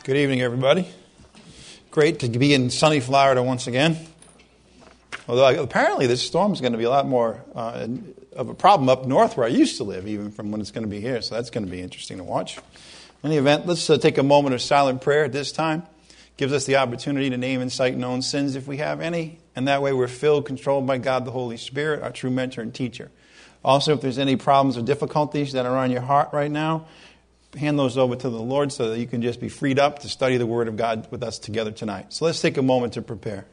Good evening, everybody. Great to be in sunny Florida once again. Although apparently this storm is going to be a lot more of a problem up north where I used to live, even from when it's going to be here. So that's going to be interesting to watch. In any event, let's take a moment of silent prayer at this time. Gives us the opportunity to name and cite known sins if we have any. And that way we're filled, controlled by God the Holy Spirit, our true mentor and teacher. Also, if there's any problems or difficulties that are on your heart right now, hand those over to the Lord so that you can just be freed up to study the Word of God with us together tonight. So let's take a moment to prepare.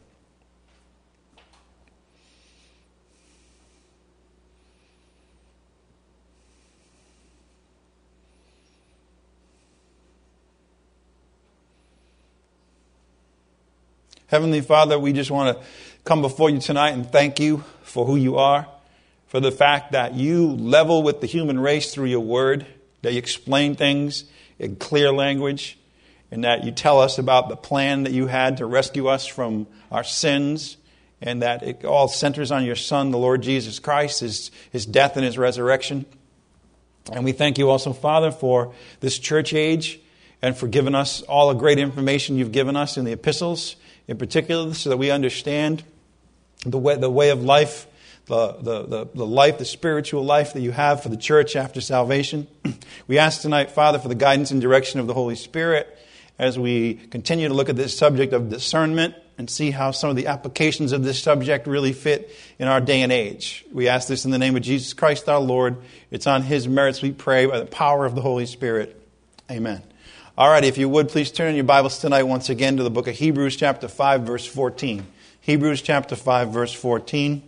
Heavenly Father, we just want to come before you tonight and thank you for who you are, for the fact that you level with the human race through your Word, that you explain things in clear language, and that you tell us about the plan that you had to rescue us from our sins, and that it all centers on your Son, the Lord Jesus Christ, his death and his resurrection. And we thank you also, Father, for this church age and for giving us all the great information you've given us in the epistles, in particular, so that we understand the way of life, the life, the spiritual life that you have for the church after salvation. We ask tonight, Father, for the guidance and direction of the Holy Spirit as we continue to look at this subject of discernment and see how some of the applications of this subject really fit in our day and age. We ask this in the name of Jesus Christ our Lord. It's on His merits we pray by the power of the Holy Spirit. Amen. All right, if you would, please turn your Bibles tonight once again to the book of Hebrews chapter 5, verse 14. Hebrews chapter 5, verse 14.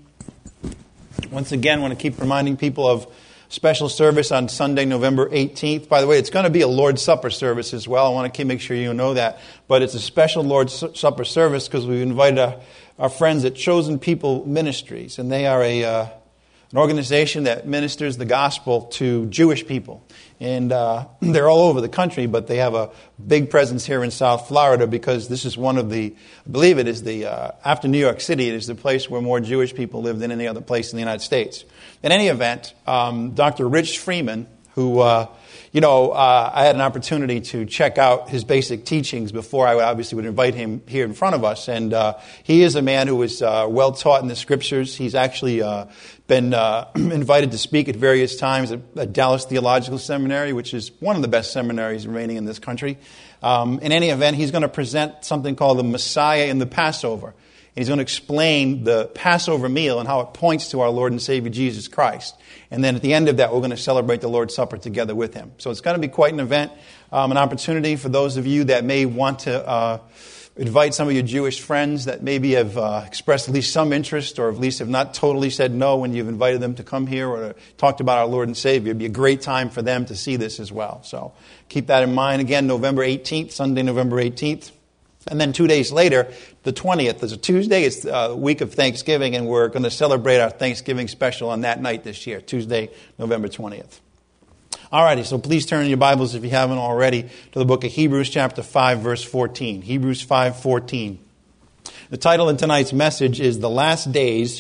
Once again, I want to keep reminding people of special service on Sunday, November 18th. By the way, it's going to be a Lord's Supper service as well. I want to make sure you know that. But it's a special Lord's Supper service because we've invited our friends at Chosen People Ministries. And they are an organization that ministers the gospel to Jewish people. And they're all over the country, but they have a big presence here in South Florida because this is one of the, I believe it is the, after New York City, it is the place where more Jewish people live than any other place in the United States. In any event, Dr. Rich Freeman, who, I had an opportunity to check out his basic teachings before I obviously would invite him here in front of us. And he is a man who is well taught in the Scriptures. He's actually been invited to speak at various times at Dallas Theological Seminary, which is one of the best seminaries remaining in this country. In any event, he's going to present something called the Messiah in the Passover. He's going to explain the Passover meal and how it points to our Lord and Savior Jesus Christ. And then at the end of that, we're going to celebrate the Lord's Supper together with him. So it's going to be quite an event, an opportunity for those of you that may want to invite some of your Jewish friends that maybe have expressed at least some interest or at least have not totally said no when you've invited them to come here or talked about our Lord and Savior. It'd be a great time for them to see this as well. So keep that in mind. Again, November 18th, Sunday, November 18th. And then 2 days later, the 20th is a Tuesday. It's a week of Thanksgiving, and we're going to celebrate our Thanksgiving special on that night this year, Tuesday, November 20th. All righty, so please turn in your Bibles, if you haven't already, to the book of Hebrews chapter 5, verse 14. Hebrews 5:14. The title of tonight's message is "The Last Days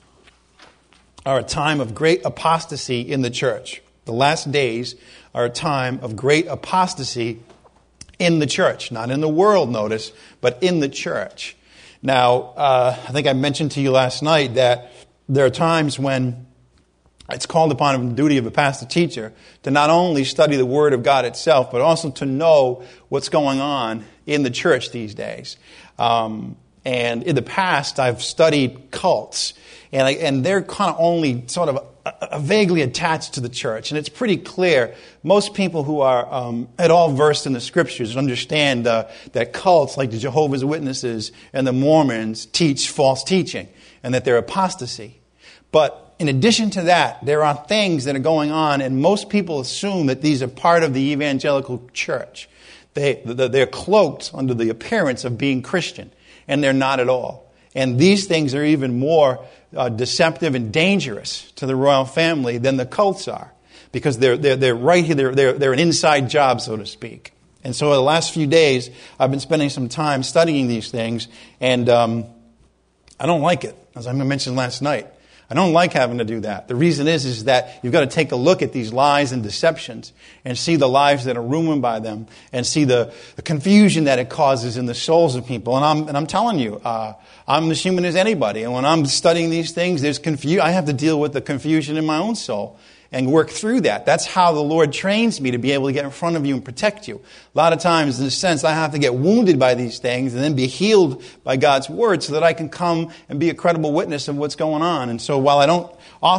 Are a Time of Great Apostasy in the Church." The last days are a time of great apostasy in the church. Not in the world, notice, but in the church. Now, I think I mentioned to you last night that there are times when it's called upon the duty of a pastor teacher to not only study the Word of God itself, but also to know what's going on in the church these days. And in the past, I've studied cults, and they're kind of only sort of vaguely attached to the church. And it's pretty clear, most people who are at all versed in the Scriptures understand that cults like the Jehovah's Witnesses and the Mormons teach false teaching, and that they're apostasy. But in addition to that, there are things that are going on, and most people assume that these are part of the evangelical church. They're cloaked under the appearance of being Christian, and they're not at all. And these things are even more deceptive and dangerous to the royal family than the cults are, because they're right here. They're an inside job, so to speak. And so, the last few days, I've been spending some time studying these things, and I don't like it, as I mentioned last night. I don't like having to do that. The reason is that you've got to take a look at these lies and deceptions and see the lives that are ruined by them and see the confusion that it causes in the souls of people. And I'm telling you, I'm as human as anybody. And when I'm studying these things, there's confusion. I have to deal with the confusion in my own soul and work through that. That's how the Lord trains me to be able to get in front of you and protect you. A lot of times, in a sense, I have to get wounded by these things and then be healed by God's word so that I can come and be a credible witness of what's going on. And so while I don't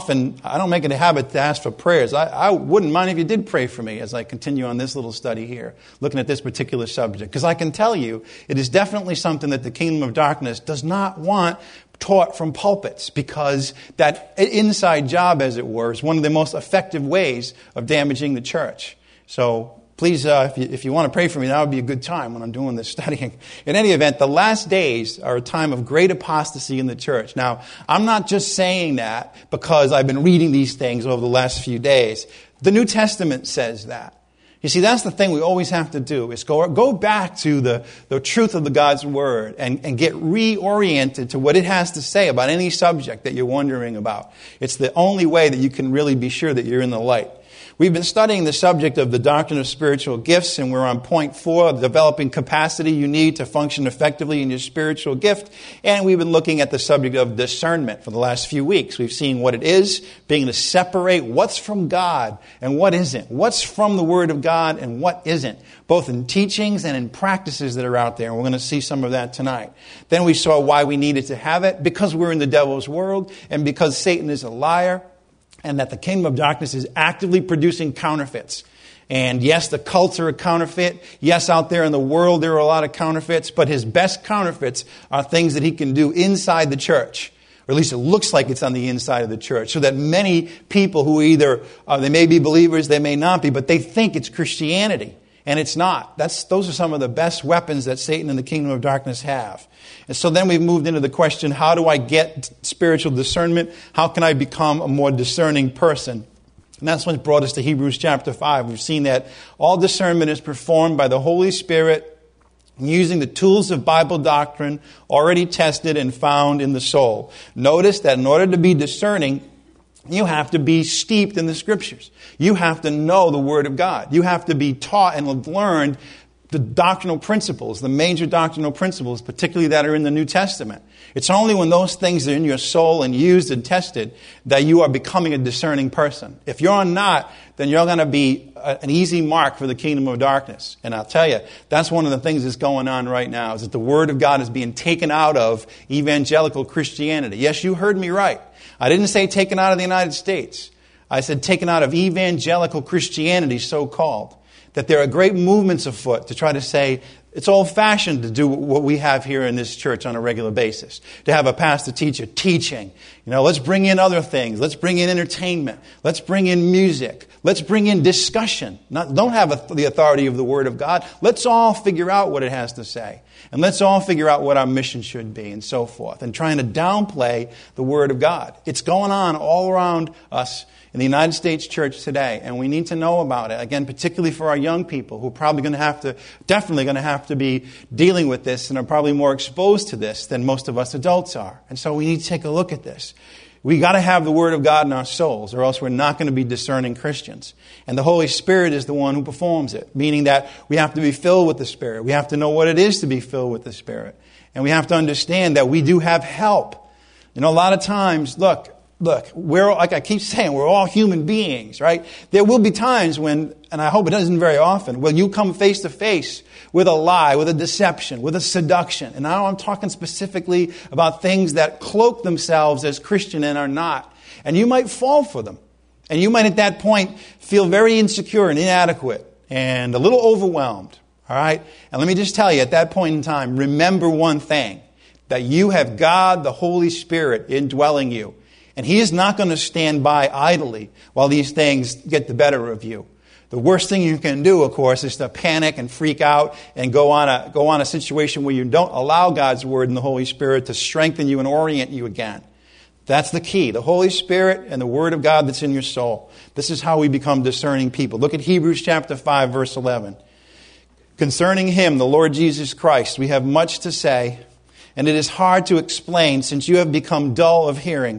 make it a habit to ask for prayers, I wouldn't mind if you did pray for me as I continue on this little study here, looking at this particular subject. Because I can tell you, it is definitely something that the kingdom of darkness does not want taught from pulpits, because that inside job, as it were, is one of the most effective ways of damaging the church. So please, if you want to pray for me, that would be a good time when I'm doing this studying. In any event, the last days are a time of great apostasy in the church. Now, I'm not just saying that because I've been reading these things over the last few days. The New Testament says that. You see, that's the thing we always have to do, is go back to the truth of the God's Word and get reoriented to what it has to say about any subject that you're wondering about. It's the only way that you can really be sure that you're in the light. We've been studying the subject of the doctrine of spiritual gifts, and we're on point 4, the developing capacity you need to function effectively in your spiritual gift. And we've been looking at the subject of discernment for the last few weeks. We've seen what it is, being to separate what's from God and what isn't, what's from the Word of God and what isn't, both in teachings and in practices that are out there. And we're going to see some of that tonight. Then we saw why we needed to have it, because we're in the devil's world and because Satan is a liar, and that the kingdom of darkness is actively producing counterfeits. And yes, the cults are a counterfeit. Yes, out there in the world there are a lot of counterfeits, but his best counterfeits are things that he can do inside the church. Or at least it looks like it's on the inside of the church. So that many people who either, they may be believers, they may not be, but they think it's Christianity. And it's not. Those are some of the best weapons that Satan and the kingdom of darkness have. And so then we've moved into the question, how do I get spiritual discernment? How can I become a more discerning person? And that's what brought us to Hebrews chapter 5. We've seen that all discernment is performed by the Holy Spirit using the tools of Bible doctrine already tested and found in the soul. Notice that in order to be discerning, you have to be steeped in the Scriptures. You have to know the Word of God. You have to be taught and learned the doctrinal principles, the major doctrinal principles, particularly that are in the New Testament. It's only when those things are in your soul and used and tested that you are becoming a discerning person. If you're not, then you're going to be an easy mark for the kingdom of darkness. And I'll tell you, that's one of the things that's going on right now, is that the Word of God is being taken out of evangelical Christianity. Yes, you heard me right. I didn't say taken out of the United States. I said taken out of evangelical Christianity, so-called. That there are great movements afoot to try to say it's old-fashioned to do what we have here in this church on a regular basis. To have a pastor teacher teaching. Let's bring in other things. Let's bring in entertainment. Let's bring in music. Let's bring in discussion. Don't have the authority of the Word of God. Let's all figure out what it has to say. And let's all figure out what our mission should be and so forth. And trying to downplay the Word of God. It's going on all around us in the United States church today, and we need to know about it. Again, particularly for our young people who are probably definitely going to have to be dealing with this and are probably more exposed to this than most of us adults are. And so we need to take a look at this. We got to have the Word of God in our souls, or else we're not going to be discerning Christians. And the Holy Spirit is the one who performs it, meaning that we have to be filled with the Spirit. We have to know what it is to be filled with the Spirit. And we have to understand that we do have help. A lot of times, look, we're, like I keep saying, we're all human beings, right? There will be times when, and I hope it doesn't very often, when you come face to face with a lie, with a deception, with a seduction. And now I'm talking specifically about things that cloak themselves as Christian and are not. And you might fall for them. And you might at that point feel very insecure and inadequate and a little overwhelmed, all right? And let me just tell you, at that point in time, remember one thing, that you have God, the Holy Spirit, indwelling you. And He is not going to stand by idly while these things get the better of you. The worst thing you can do, of course, is to panic and freak out and go on a situation where you don't allow God's Word and the Holy Spirit to strengthen you and orient you again. That's the key. The Holy Spirit and the Word of God that's in your soul. This is how we become discerning people. Look at Hebrews chapter 5, verse 11. Concerning Him, the Lord Jesus Christ, we have much to say, and it is hard to explain since you have become dull of hearing.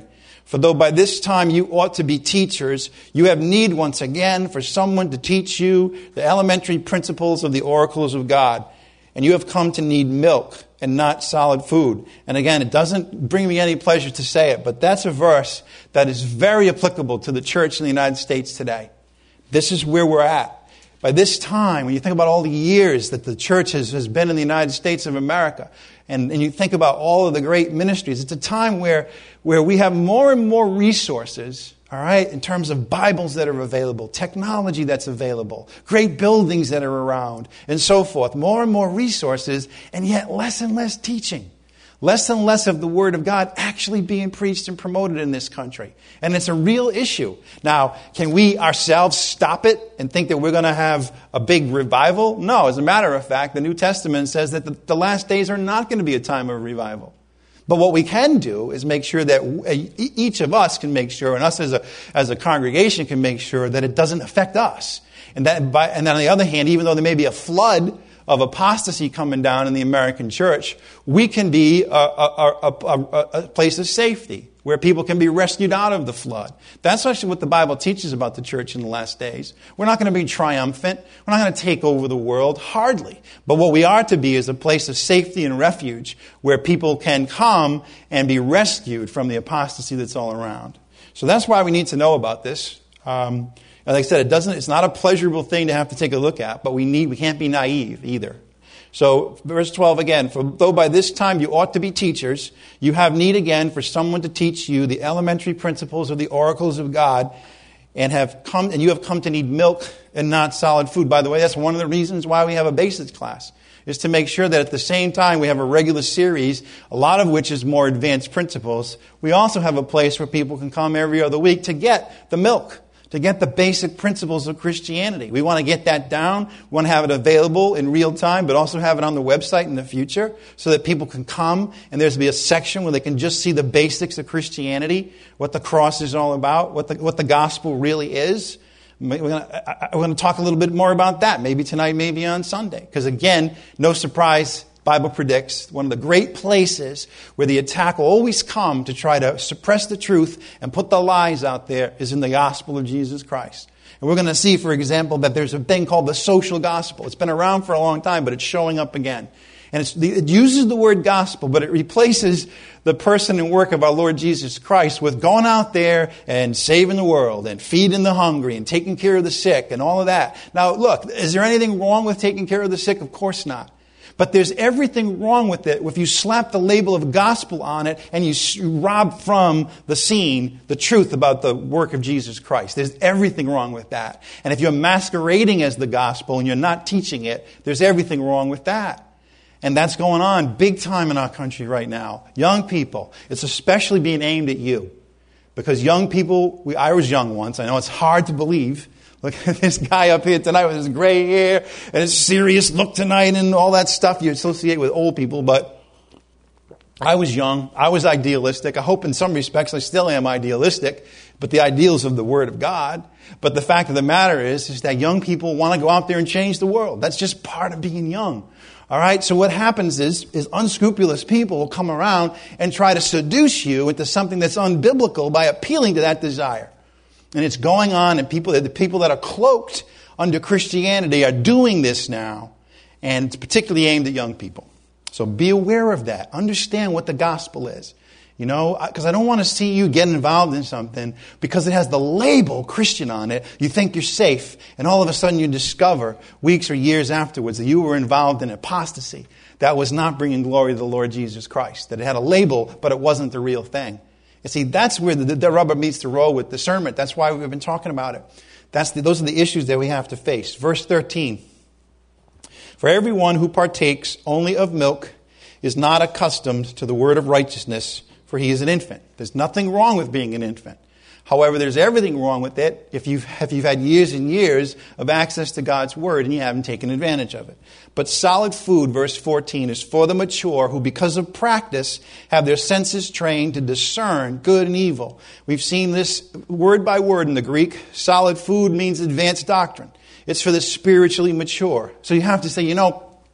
For though by this time you ought to be teachers, you have need once again for someone to teach you the elementary principles of the oracles of God. And you have come to need milk and not solid food. And again, it doesn't bring me any pleasure to say it, but that's a verse that is very applicable to the church in the United States today. This is where we're at. By this time, when you think about all the years that the church has been in the United States of America, and you think about all of the great ministries, it's a time where we have more and more resources, all right, in terms of Bibles that are available, technology that's available, great buildings that are around, and so forth. More and more resources, and yet less and less teaching. Less and less of the Word of God actually being preached and promoted in this country. And it's a real issue. Now, can we ourselves stop it and think that we're going to have a big revival? No, as a matter of fact, the New Testament says that the last days are not going to be a time of revival. But what we can do is make sure that each of us can make sure, and us as a congregation can make sure that it doesn't affect us. And then on the other hand, even though there may be a flood of apostasy coming down in the American church, we can be a place of safety where people can be rescued out of the flood. That's actually what the Bible teaches about the church in the last days. We're not going to be triumphant. We're not going to take over the world, hardly. But what we are to be is a place of safety and refuge where people can come and be rescued from the apostasy that's all around. So that's why we need to know about this. Like I said, it's not a pleasurable thing to have to take a look at, but we can't be naive either. So, verse 12 again, for though by this time you ought to be teachers, you have need again for someone to teach you the elementary principles of the oracles of God, and you have come to need milk and not solid food. By the way, that's one of the reasons why we have a basics class, is to make sure that at the same time we have a regular series, a lot of which is more advanced principles. We also have a place where people can come every other week to get the milk, to get the basic principles of Christianity. We want to get that down. We want to have it available in real time, but also have it on the website in the future so that people can come and there's be a section where they can just see the basics of Christianity, what the cross is all about, what the gospel really is. We're going to talk a little bit more about that, maybe tonight, maybe on Sunday. Because again, no surprise, Bible predicts one of the great places where the attack will always come to try to suppress the truth and put the lies out there is in the gospel of Jesus Christ. And we're going to see, for example, that there's a thing called the social gospel. It's been around for a long time, but it's showing up again. And it uses the word gospel, but it replaces the person and work of our Lord Jesus Christ with going out there and saving the world and feeding the hungry and taking care of the sick and all of that. Now, look, is there anything wrong with taking care of the sick? Of course not. But there's everything wrong with it if you slap the label of gospel on it and you rob from the scene the truth about the work of Jesus Christ. There's everything wrong with that. And if you're masquerading as the gospel and you're not teaching it, there's everything wrong with that. And that's going on big time in our country right now. Young people, it's especially being aimed at you. Because young people, I was young once, I know it's hard to believe. Look at this guy up here tonight with his gray hair and his serious look tonight and all that stuff you associate with old people. But I was young. I was idealistic. I hope in some respects I still am idealistic. But the ideals of the Word of God. But the fact of the matter is that young people want to go out there and change the world. That's just part of being young. All right, so what happens is unscrupulous people will come around and try to seduce you into something that's unbiblical by appealing to that desire. And it's going on, and the people that are cloaked under Christianity are doing this now, and it's particularly aimed at young people. So be aware of that. Understand what the gospel is. You know, because I don't want to see you get involved in something because it has the label Christian on it. You think you're safe, and all of a sudden you discover weeks or years afterwards that you were involved in apostasy. That was not bringing glory to the Lord Jesus Christ. That it had a label, but it wasn't the real thing. You see, that's where the rubber meets the road with discernment. That's why we've been talking about it. Those are the issues that we have to face. Verse 13. For everyone who partakes only of milk is not accustomed to the word of righteousness, for he is an infant. There's nothing wrong with being an infant. However, there's everything wrong with it if you've had years and years of access to God's Word and you haven't taken advantage of it. But solid food, verse 14, is for the mature who, because of practice, have their senses trained to discern good and evil. We've seen this word by word in the Greek. Solid food means advanced doctrine. It's for the spiritually mature. So you have to say,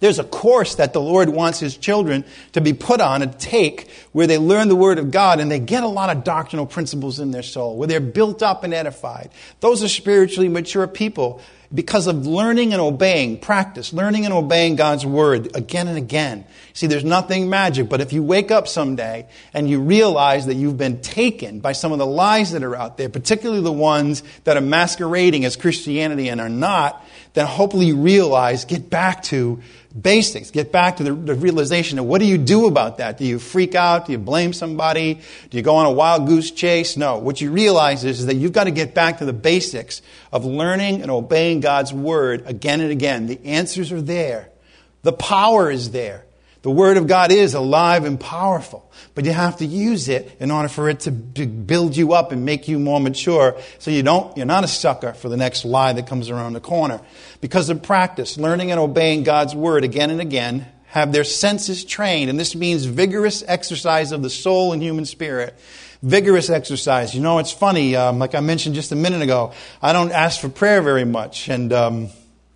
There's a course that the Lord wants His children to be put on and take where they learn the Word of God and they get a lot of doctrinal principles in their soul, where they're built up and edified. Those are spiritually mature people because of learning and obeying, practice, learning and obeying God's Word again and again. See, there's nothing magic, but if you wake up someday and you realize that you've been taken by some of the lies that are out there, particularly the ones that are masquerading as Christianity and are not, then hopefully you realize, get back to basics. Get back to the realization of what do you do about that? Do you freak out? Do you blame somebody? Do you go on a wild goose chase? No. What you realize is that you've got to get back to the basics of learning and obeying God's Word again and again. The answers are there. The power is there. The Word of God is alive and powerful. But you have to use it in order for it to build you up and make you more mature so you're not a sucker for the next lie that comes around the corner. Because of practice, learning and obeying God's Word again and again, have their senses trained. And this means vigorous exercise of the soul and human spirit. Vigorous exercise. You know, it's funny, like I mentioned just a minute ago, I don't ask for prayer very much. And a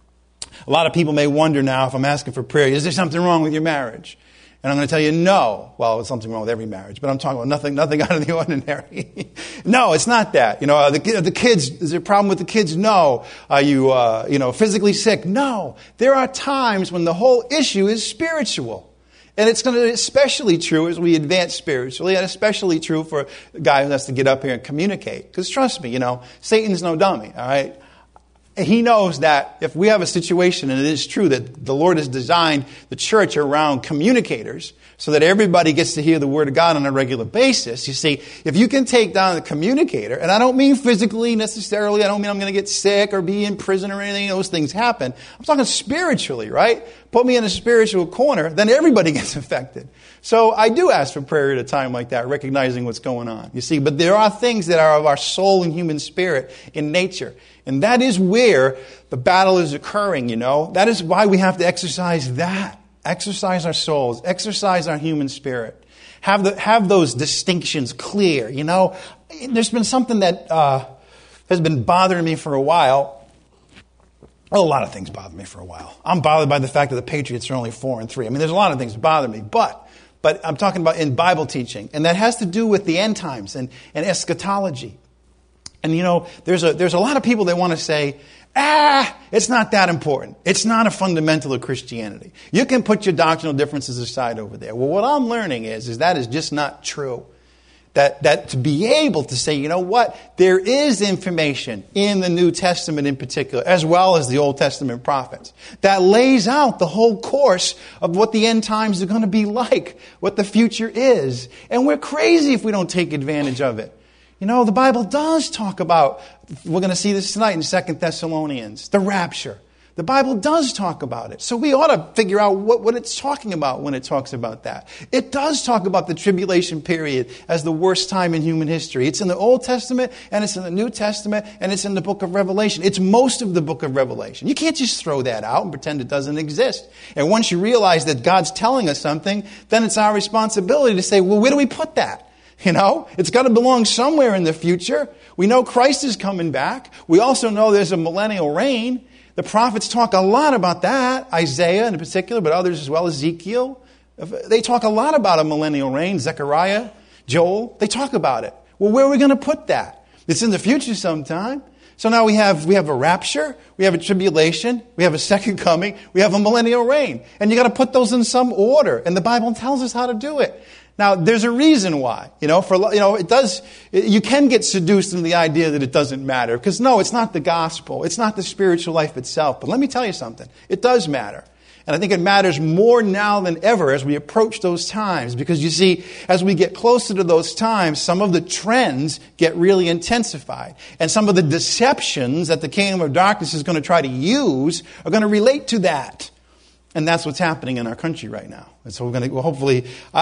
lot of people may wonder now if I'm asking for prayer, is there something wrong with your marriage? And I'm going to tell you no. Well, there's something wrong with every marriage, but I'm talking about nothing out of the ordinary. No, it's not that. You know, the kids, is there a problem with the kids? No. Are you, physically sick? No. There are times when the whole issue is spiritual. And it's going to be especially true as we advance spiritually, and especially true for a guy who has to get up here and communicate. Because trust me, Satan's no dummy, all right? He knows that if we have a situation, and it is true that the Lord has designed the church around communicators so that everybody gets to hear the Word of God on a regular basis. You see, if you can take down the communicator, and I don't mean physically necessarily, I don't mean I'm going to get sick or be in prison or anything, those things happen. I'm talking spiritually, right? Put me in a spiritual corner, then everybody gets affected. So I do ask for prayer at a time like that, recognizing what's going on. You see, but there are things that are of our soul and human spirit in nature. And that is where the battle is occurring, That is why we have to exercise that. Exercise our souls. Exercise our human spirit. Have those distinctions clear, There's been something that has been bothering me for a while. A lot of things bother me for a while. I'm bothered by the fact that the Patriots are only 4-3. I mean, there's a lot of things that bother me, but I'm talking about in Bible teaching. And that has to do with the end times and eschatology. And there's a lot of people that want to say, it's not that important. It's not a fundamental of Christianity. You can put your doctrinal differences aside over there. Well, what I'm learning is that is just not true. That to be able to say, there is information in the New Testament in particular, as well as the Old Testament prophets, that lays out the whole course of what the end times are going to be like, what the future is. And we're crazy if we don't take advantage of it. The Bible does talk about, we're going to see this tonight in 2 Thessalonians, the rapture. The Bible does talk about it. So we ought to figure out what it's talking about when it talks about that. It does talk about the tribulation period as the worst time in human history. It's in the Old Testament, and it's in the New Testament, and it's in the book of Revelation. It's most of the book of Revelation. You can't just throw that out and pretend it doesn't exist. And once you realize that God's telling us something, then it's our responsibility to say, well, where do we put that? It's got to belong somewhere in the future. We know Christ is coming back. We also know there's a millennial reign. The prophets talk a lot about that. Isaiah in particular, but others as well, Ezekiel. They talk a lot about a millennial reign. Zechariah, Joel, they talk about it. Well, where are we going to put that? It's in the future sometime. So now we have a rapture, we have a tribulation, we have a second coming, we have a millennial reign. And you got to put those in some order. And the Bible tells us how to do it. Now, there's a reason why, it does, you can get seduced into the idea that it doesn't matter. Because no, it's not the gospel. It's not the spiritual life itself. But let me tell you something. It does matter. And I think it matters more now than ever as we approach those times. Because you see, as we get closer to those times, some of the trends get really intensified. And some of the deceptions that the kingdom of darkness is going to try to use are going to relate to that. And that's what's happening in our country right now. And so hopefully,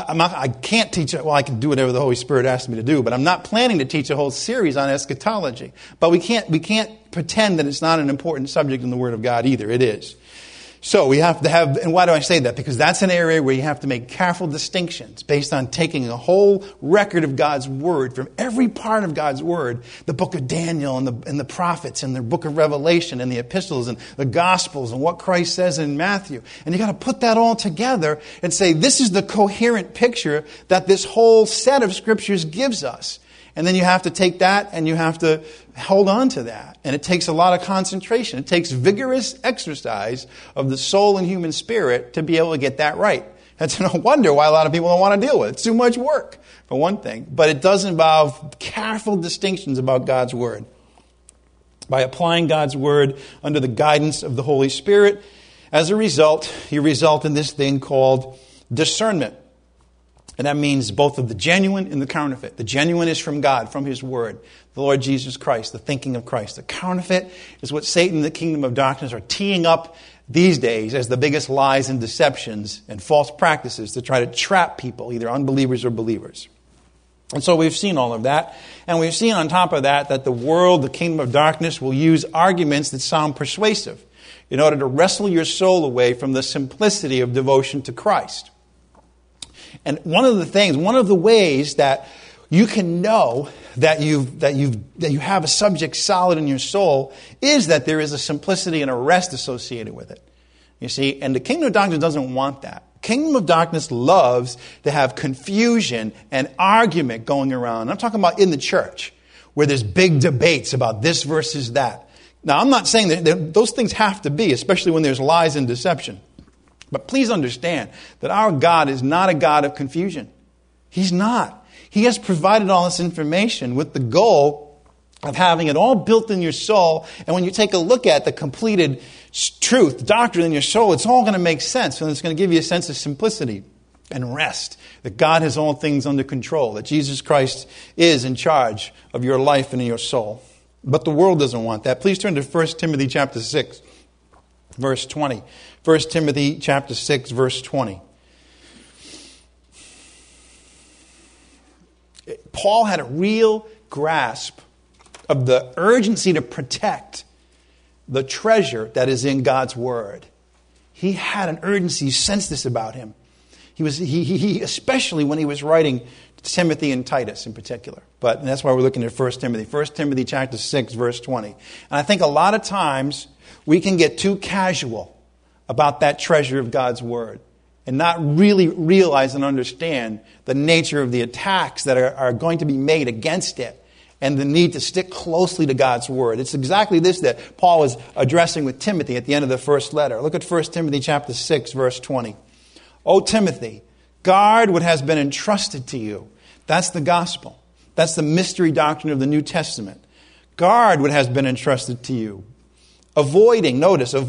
I can't teach it. Well, I can do whatever the Holy Spirit asks me to do, but I'm not planning to teach a whole series on eschatology. But we can't pretend that it's not an important subject in the Word of God either. It is. So we have to have, and why do I say that? Because that's an area where you have to make careful distinctions based on taking a whole record of God's Word from every part of God's Word, the book of Daniel and the prophets and the book of Revelation and the epistles and the Gospels and what Christ says in Matthew. And you got to put that all together and say, this is the coherent picture that this whole set of Scriptures gives us. And then you have to take that and you have to hold on to that. And it takes a lot of concentration. It takes vigorous exercise of the soul and human spirit to be able to get that right. That's no wonder why a lot of people don't want to deal with it. It's too much work, for one thing. But it does involve careful distinctions about God's Word. By applying God's Word under the guidance of the Holy Spirit, as a result, you result in this thing called discernment. And that means both of the genuine and the counterfeit. The genuine is from God, from His Word, the Lord Jesus Christ, the thinking of Christ. The counterfeit is what Satan and the kingdom of darkness are teeing up these days as the biggest lies and deceptions and false practices to try to trap people, either unbelievers or believers. And so we've seen all of that. And we've seen on top of that the world, the kingdom of darkness, will use arguments that sound persuasive in order to wrestle your soul away from the simplicity of devotion to Christ. And one of the ways that you can know that you have a subject solid in your soul is that there is a simplicity and a rest associated with it. You see, and the kingdom of darkness doesn't want that. Kingdom of darkness loves to have confusion and argument going around. I'm talking about in the church, where there's big debates about this versus that. Now, I'm not saying that those things have to be, especially when there's lies and deception. But please understand that our God is not a God of confusion. He's not. He has provided all this information with the goal of having it all built in your soul. And when you take a look at the completed truth, doctrine in your soul, it's all going to make sense. And it's going to give you a sense of simplicity and rest. That God has all things under control. That Jesus Christ is in charge of your life and in your soul. But the world doesn't want that. Please turn to 1 Timothy chapter 6, verse 20. 1 Timothy chapter 6, verse 20. Paul had a real grasp of the urgency to protect the treasure that is in God's Word. He had an urgency. You sense this about him. He especially when he was writing Timothy and Titus in particular. And that's why we're looking at 1 Timothy. 1 Timothy chapter 6, verse 20. And I think a lot of times we can get too casual about that treasure of God's Word and not really realize and understand the nature of the attacks that are going to be made against it and the need to stick closely to God's Word. It's exactly this that Paul is addressing with Timothy at the end of the first letter. Look at 1 Timothy chapter 6, verse 20. O Timothy, guard what has been entrusted to you. That's the gospel. That's the mystery doctrine of the New Testament. Guard what has been entrusted to you. Avoiding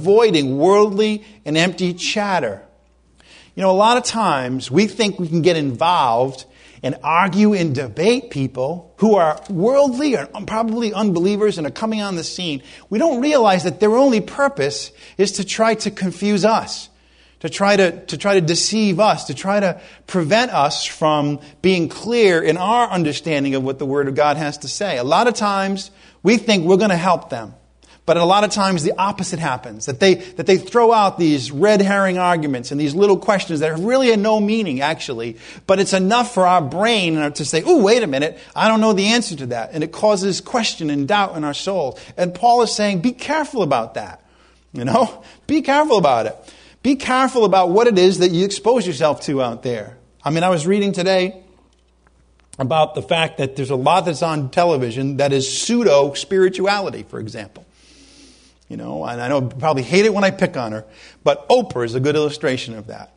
worldly and empty chatter. You know, a lot of times we think we can get involved and argue and debate people who are worldly or probably unbelievers and are coming on the scene. We don't realize that their only purpose is to try to confuse us, to try to deceive us, to try to prevent us from being clear in our understanding of what the Word of God has to say. A lot of times we think we're going to help them. But a lot of times the opposite happens, that they throw out these red herring arguments and these little questions that really have no meaning, actually. But it's enough for our brain to say, oh, wait a minute, I don't know the answer to that. And it causes question and doubt in our soul. And Paul is saying, be careful about that. You know, be careful about it. Be careful about what it is that you expose yourself to out there. I mean, I was reading today about the fact that there's a lot that's on television that is pseudo-spirituality, for example. You know, and I know you probably hate it when I pick on her, but Oprah is a good illustration of that.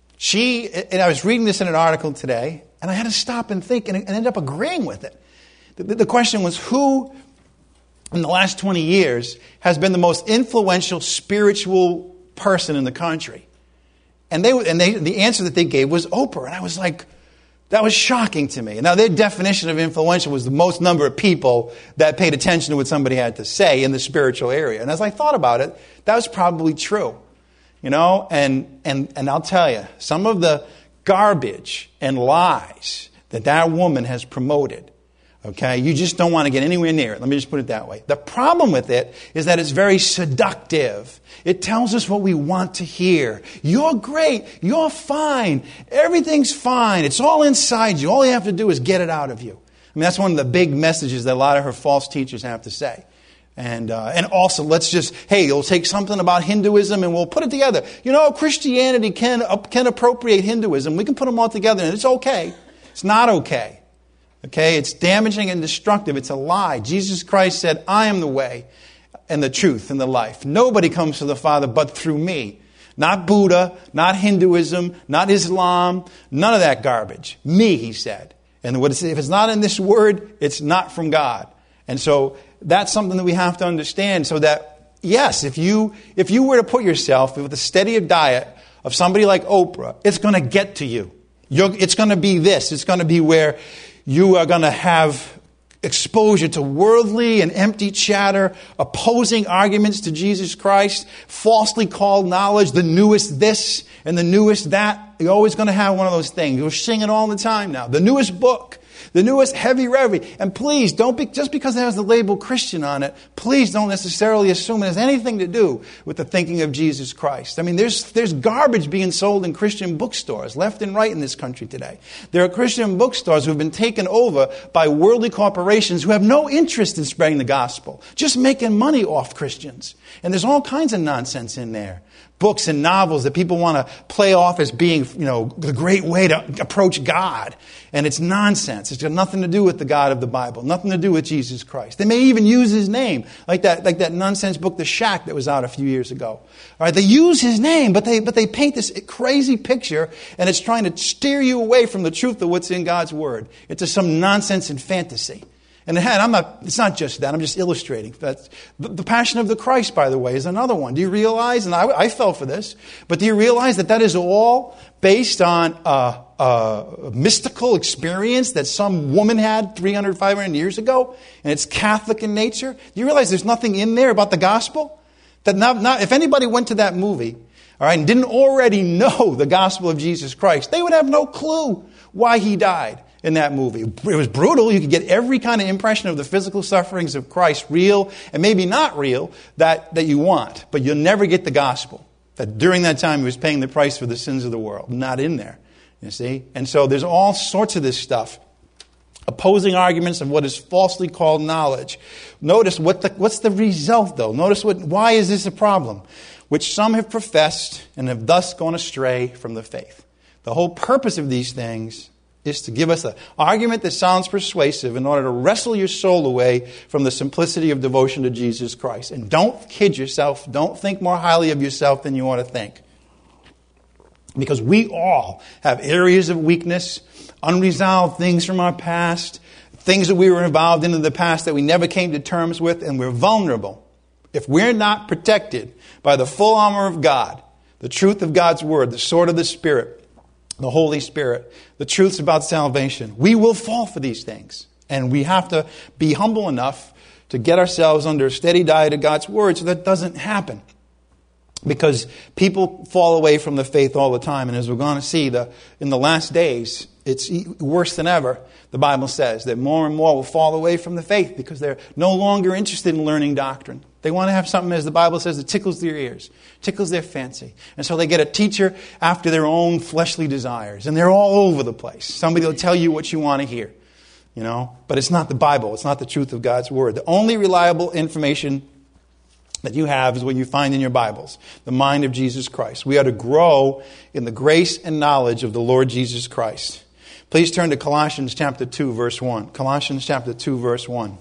And I was reading this in an article today, and I had to stop and think and ended up agreeing with it. The question was, who in the last 20 years has been the most influential spiritual person in the country? And the answer that they gave was Oprah. And I was like, that was shocking to me. Now, their definition of influential was the most number of people that paid attention to what somebody had to say in the spiritual area. And as I thought about it, that was probably true. You know, and I'll tell you, some of the garbage and lies that woman has promoted Okay? You just don't want to get anywhere near it. Let me just put it that way. The problem with it is that it's very seductive. It tells us what we want to hear. You're great. You're fine. Everything's fine. It's all inside you. All you have to do is get it out of you. I mean, that's one of the big messages that a lot of her false teachers have to say. And also, let's just, hey, we'll take something about Hinduism and we'll put it together. You know, Christianity can appropriate Hinduism. We can put them all together and it's okay. It's not okay. Okay, it's damaging and destructive. It's a lie. Jesus Christ said, I am the way and the truth and the life. Nobody comes to the Father but through me. Not Buddha, not Hinduism, not Islam, none of that garbage. Me, he said. And if it's not in this word, it's not from God. And so that's something that we have to understand, so that, yes, if you were to put yourself with a steady diet of somebody like Oprah, it's going to get to you. It's going to be this. It's going to be where you are going to have exposure to worldly and empty chatter, opposing arguments to Jesus Christ, falsely called knowledge, the newest this and the newest that. You're always going to have one of those things. We're singing all the time now. The newest book, the newest heavy revy. And please, just because it has the label Christian on it, please don't necessarily assume it has anything to do with the thinking of Jesus Christ. I mean, there's garbage being sold in Christian bookstores, left and right in this country today. There are Christian bookstores who have been taken over by worldly corporations who have no interest in spreading the gospel, just making money off Christians. And there's all kinds of nonsense in there. Books and novels that people want to play off as being, the great way to approach God. And it's nonsense. It's got nothing to do with the God of the Bible. Nothing to do with Jesus Christ. They may even use his name. Like that nonsense book, The Shack, that was out a few years ago. All right, they use his name, but they paint this crazy picture, and it's trying to steer you away from the truth of what's in God's Word. It's some nonsense and fantasy. And it's not just that, I'm just illustrating. The Passion of the Christ, by the way, is another one. Do you realize, and I fell for this, but do you realize that is all based on a mystical experience that some woman had 300, 500 years ago, and it's Catholic in nature? Do you realize there's nothing in there about the gospel? That if anybody went to that movie, all right, and didn't already know the gospel of Jesus Christ, they would have no clue why he died in that movie. It was brutal. You could get every kind of impression of the physical sufferings of Christ, real and maybe not real, that you want. But you'll never get the gospel. That during that time he was paying the price for the sins of the world. Not in there, you see. And so there's all sorts of this stuff. Opposing arguments of what is falsely called knowledge. Notice what's the result, though. Notice why is this a problem? Which some have professed and have thus gone astray from the faith. The whole purpose of these things is to give us an argument that sounds persuasive in order to wrestle your soul away from the simplicity of devotion to Jesus Christ. And don't kid yourself. Don't think more highly of yourself than you ought to think. Because we all have areas of weakness, unresolved things from our past, things that we were involved in the past that we never came to terms with, and we're vulnerable. If we're not protected by the full armor of God, the truth of God's Word, the sword of the Spirit, the Holy Spirit, the truths about salvation, we will fall for these things. And we have to be humble enough to get ourselves under a steady diet of God's Word so that doesn't happen. Because people fall away from the faith all the time. And as we're going to see, in the last days, it's worse than ever. The Bible says that more and more will fall away from the faith because they're no longer interested in learning doctrine. They want to have something, as the Bible says, that tickles their ears, tickles their fancy. And so they get a teacher after their own fleshly desires. And they're all over the place. Somebody will tell you what you want to hear. But it's not the Bible. It's not the truth of God's Word. The only reliable information that you have is what you find in your Bibles, the mind of Jesus Christ. We are to grow in the grace and knowledge of the Lord Jesus Christ. Please turn to Colossians chapter 2, verse 1. Colossians chapter 2, verse 1.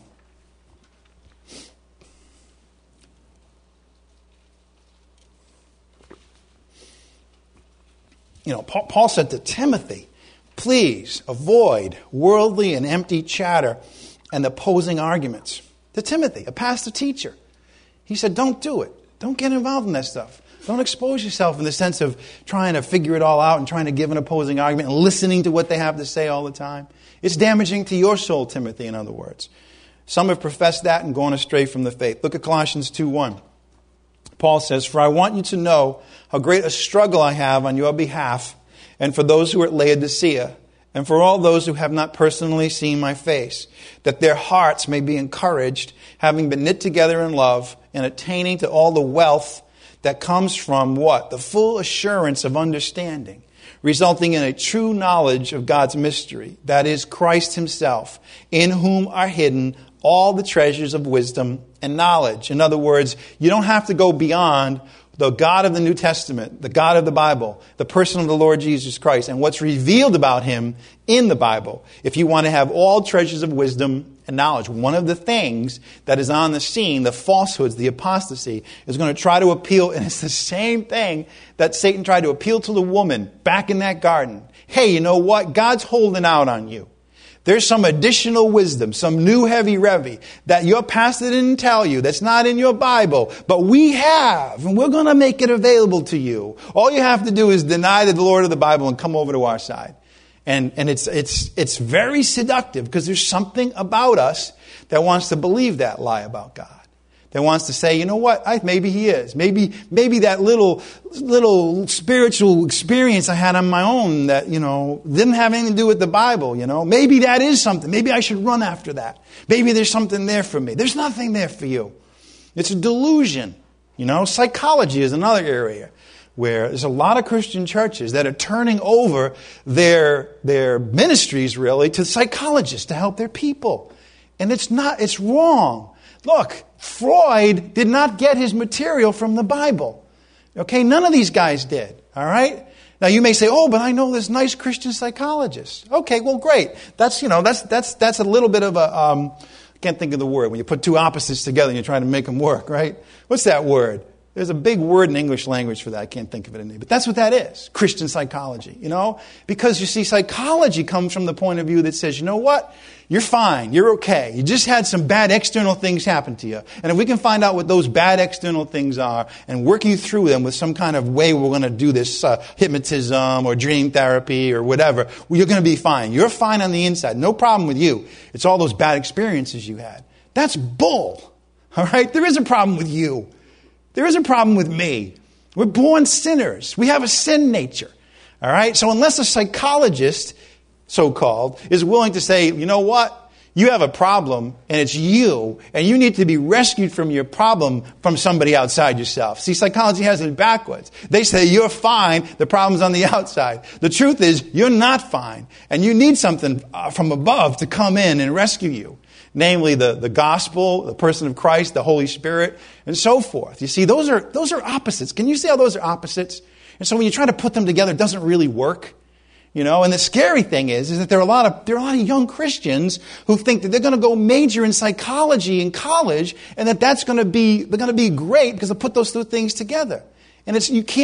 Paul said to Timothy, please avoid worldly and empty chatter and opposing arguments. To Timothy, a pastor teacher. He said, don't do it. Don't get involved in that stuff. Don't expose yourself in the sense of trying to figure it all out and trying to give an opposing argument and listening to what they have to say all the time. It's damaging to your soul, Timothy, in other words. Some have professed that and gone astray from the faith. Look at Colossians 2:1. Paul says, for I want you to know how great a struggle I have on your behalf and for those who are at Laodicea and for all those who have not personally seen my face, that their hearts may be encouraged, having been knit together in love, and attaining to all the wealth that comes from what? The full assurance of understanding, resulting in a true knowledge of God's mystery, that is Christ himself, in whom are hidden all the treasures of wisdom and knowledge. In other words, you don't have to go beyond the God of the New Testament, the God of the Bible, the person of the Lord Jesus Christ, and what's revealed about him in the Bible, if you want to have all treasures of wisdom and knowledge. One of the things that is on the scene, the falsehoods, the apostasy, is going to try to appeal, and it's the same thing that Satan tried to appeal to the woman back in that garden. Hey, you know what? God's holding out on you. There's some additional wisdom, some new heavy revy that your pastor didn't tell you, that's not in your Bible, but we have, and we're going to make it available to you. All you have to do is deny the Lord of the Bible and come over to our side. And it's very seductive because there's something about us that wants to believe that lie about God. That wants to say, you know what, maybe he is. Maybe that little spiritual experience I had on my own that, didn't have anything to do with the Bible, Maybe that is something. Maybe I should run after that. Maybe there's something there for me. There's nothing there for you. It's a delusion. Psychology is another area where there's a lot of Christian churches that are turning over their ministries, really, to psychologists to help their people. And it's wrong. Look, Freud did not get his material from the Bible. Okay, none of these guys did. All right? Now you may say, "Oh, but I know this nice Christian psychologist." Okay, well, great. That's a little bit of a I can't think of the word when you put two opposites together and you're trying to make them work, right? What's that word? There's a big word in English language for that. I can't think of it in English. But that's what that is. Christian psychology, Because you see, psychology comes from the point of view that says, you know what? You're fine. You're okay. You just had some bad external things happen to you. And if we can find out what those bad external things are and work you through them with some kind of way we're going to do this hypnotism or dream therapy or whatever, well, you're going to be fine. You're fine on the inside. No problem with you. It's all those bad experiences you had. That's bull. All right? There is a problem with you. There is a problem with me. We're born sinners. We have a sin nature. All right? So unless a psychologist, so-called, is willing to say, you know what? You have a problem, and it's you, and you need to be rescued from your problem from somebody outside yourself. See, psychology has it backwards. They say you're fine, the problem's on the outside. The truth is, you're not fine, and you need something from above to come in and rescue you. Namely, the gospel, the person of Christ, the Holy Spirit, and so forth. You see, those are opposites. Can you see how those are opposites? And so when you try to put them together, it doesn't really work. And the scary thing is that there are a lot of young Christians who think that they're going to go major in psychology in college, and they're going to be great because they put those two things together. And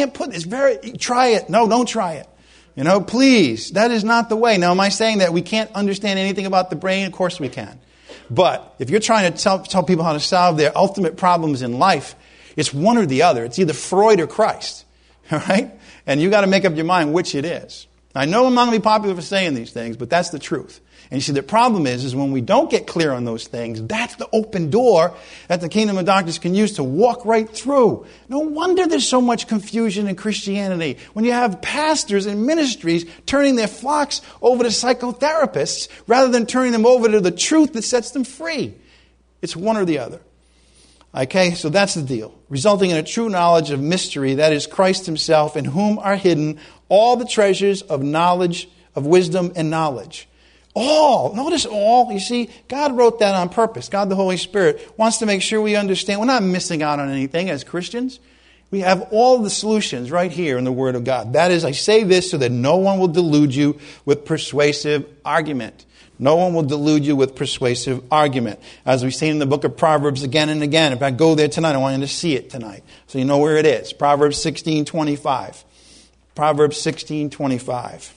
try it. No, don't try it. Please, that is not the way. Now, am I saying that we can't understand anything about the brain? Of course we can. But if you're trying to tell people how to solve their ultimate problems in life, it's one or the other. It's either Freud or Christ. All right? And you got to make up your mind which it is. I know I'm not going to be popular for saying these things, but that's the truth. And you see, the problem is when we don't get clear on those things, that's the open door that the kingdom of darkness can use to walk right through. No wonder there's so much confusion in Christianity when you have pastors and ministries turning their flocks over to psychotherapists rather than turning them over to the truth that sets them free. It's one or the other. Okay, so that's the deal. Resulting in a true knowledge of mystery, that is Christ himself, in whom are hidden all the treasures of knowledge, of wisdom and knowledge. All. Notice all. You see, God wrote that on purpose. God, the Holy Spirit, wants to make sure we understand. We're not missing out on anything as Christians. We have all the solutions right here in the Word of God. That is, I say this so that no one will delude you with persuasive argument. No one will delude you with persuasive argument. As we've seen in the book of Proverbs again and again. If I go there tonight, I want you to see it tonight. So you know where it is. Proverbs 16:25. Proverbs 16:25.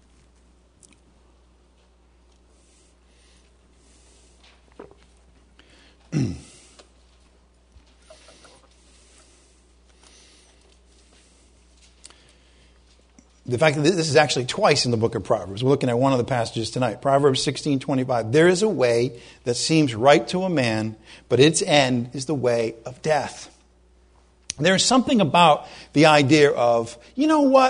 The fact that this is actually twice in the book of Proverbs. We're looking at one of the passages tonight. Proverbs 16:25. There is a way that seems right to a man, but its end is the way of death. There is something about the idea of, you know what?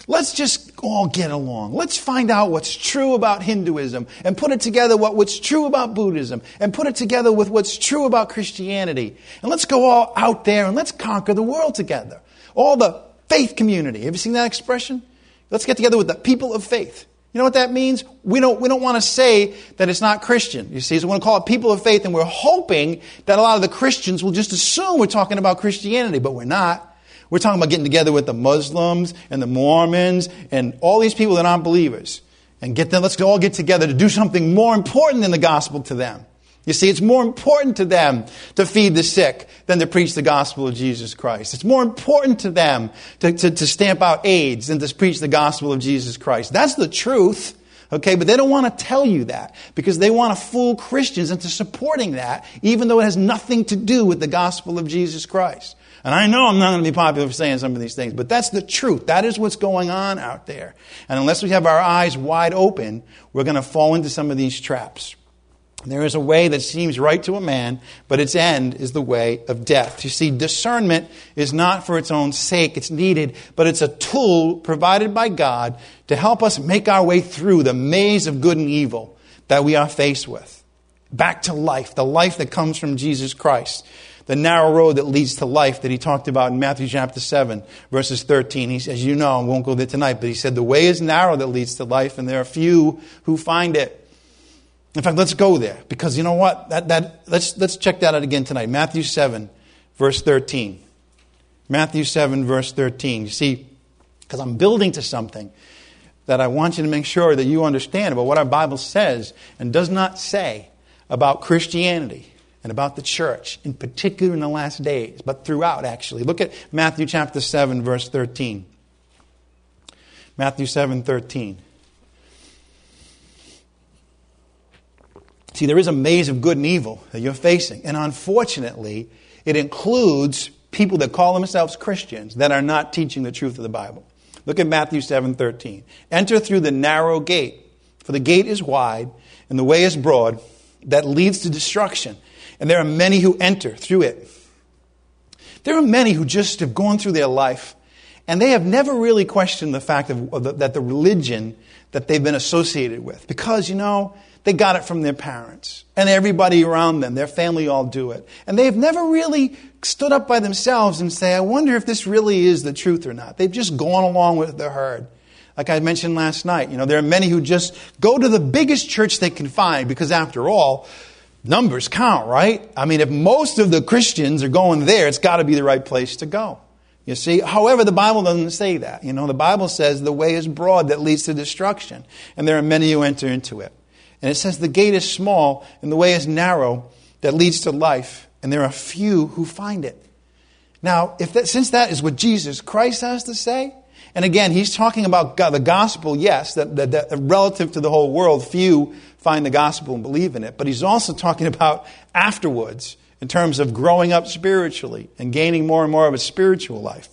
Let's just all get along. Let's find out what's true about Hinduism and put it together with what's true about Buddhism and put it together with what's true about Christianity. And let's go all out there and let's conquer the world together. All the faith community. Have you seen that expression? Let's get together with the people of faith. You know what that means? We don't want to say that it's not Christian. You see, so we want to call it people of faith, and we're hoping that a lot of the Christians will just assume we're talking about Christianity, but we're not. We're talking about getting together with the Muslims and the Mormons and all these people that aren't believers and get them. Let's all get together to do something more important than the gospel to them. You see, it's more important to them to feed the sick than to preach the gospel of Jesus Christ. It's more important to them to stamp out AIDS than to preach the gospel of Jesus Christ. That's the truth, okay? But they don't want to tell you that because they want to fool Christians into supporting that, even though it has nothing to do with the gospel of Jesus Christ. And I know I'm not going to be popular for saying some of these things, but that's the truth. That is what's going on out there. And unless we have our eyes wide open, we're going to fall into some of these traps. There is a way that seems right to a man, but its end is the way of death. You see, discernment is not for its own sake. It's needed, but it's a tool provided by God to help us make our way through the maze of good and evil that we are faced with. Back to life, the life that comes from Jesus Christ. The narrow road that leads to life that he talked about in Matthew chapter 7, verses 13. He says, you know, I won't go there tonight, but he said, the way is narrow that leads to life, and there are few who find it. In fact, let's go there, because you know what? Let's check that out again tonight. Matthew 7, verse 13. Matthew 7, verse 13. You see, because I'm building to something that I want you to make sure that you understand about what our Bible says and does not say about Christianity and about the church, in particular in the last days, but throughout actually. Look at Matthew chapter 7, verse 13. Matthew 7, 13. See, there is a maze of good and evil that you're facing. And unfortunately, it includes people that call themselves Christians that are not teaching the truth of the Bible. Look at Matthew 7:13. Enter through the narrow gate, for the gate is wide and the way is broad that leads to destruction. And there are many who enter through it. There are many who just have gone through their life and they have never really questioned the fact that the religion that they've been associated with. Because, you know, they got it from their parents and everybody around them. Their family all do it. And they've never really stood up by themselves and say, I wonder if this really is the truth or not. They've just gone along with the herd. Like I mentioned last night, you know, there are many who just go to the biggest church they can find because after all, numbers count, right? I mean, if most of the Christians are going there, it's got to be the right place to go. You see, however, the Bible doesn't say that. You know, the Bible says the way is broad that leads to destruction, and there are many who enter into it. And it says the gate is small and the way is narrow that leads to life, and there are few who find it. Now, since that is what Jesus Christ has to say, and again, he's talking about the gospel, yes, that relative to the whole world, few find the gospel and believe in it. But he's also talking about afterwards, in terms of growing up spiritually and gaining more and more of a spiritual life.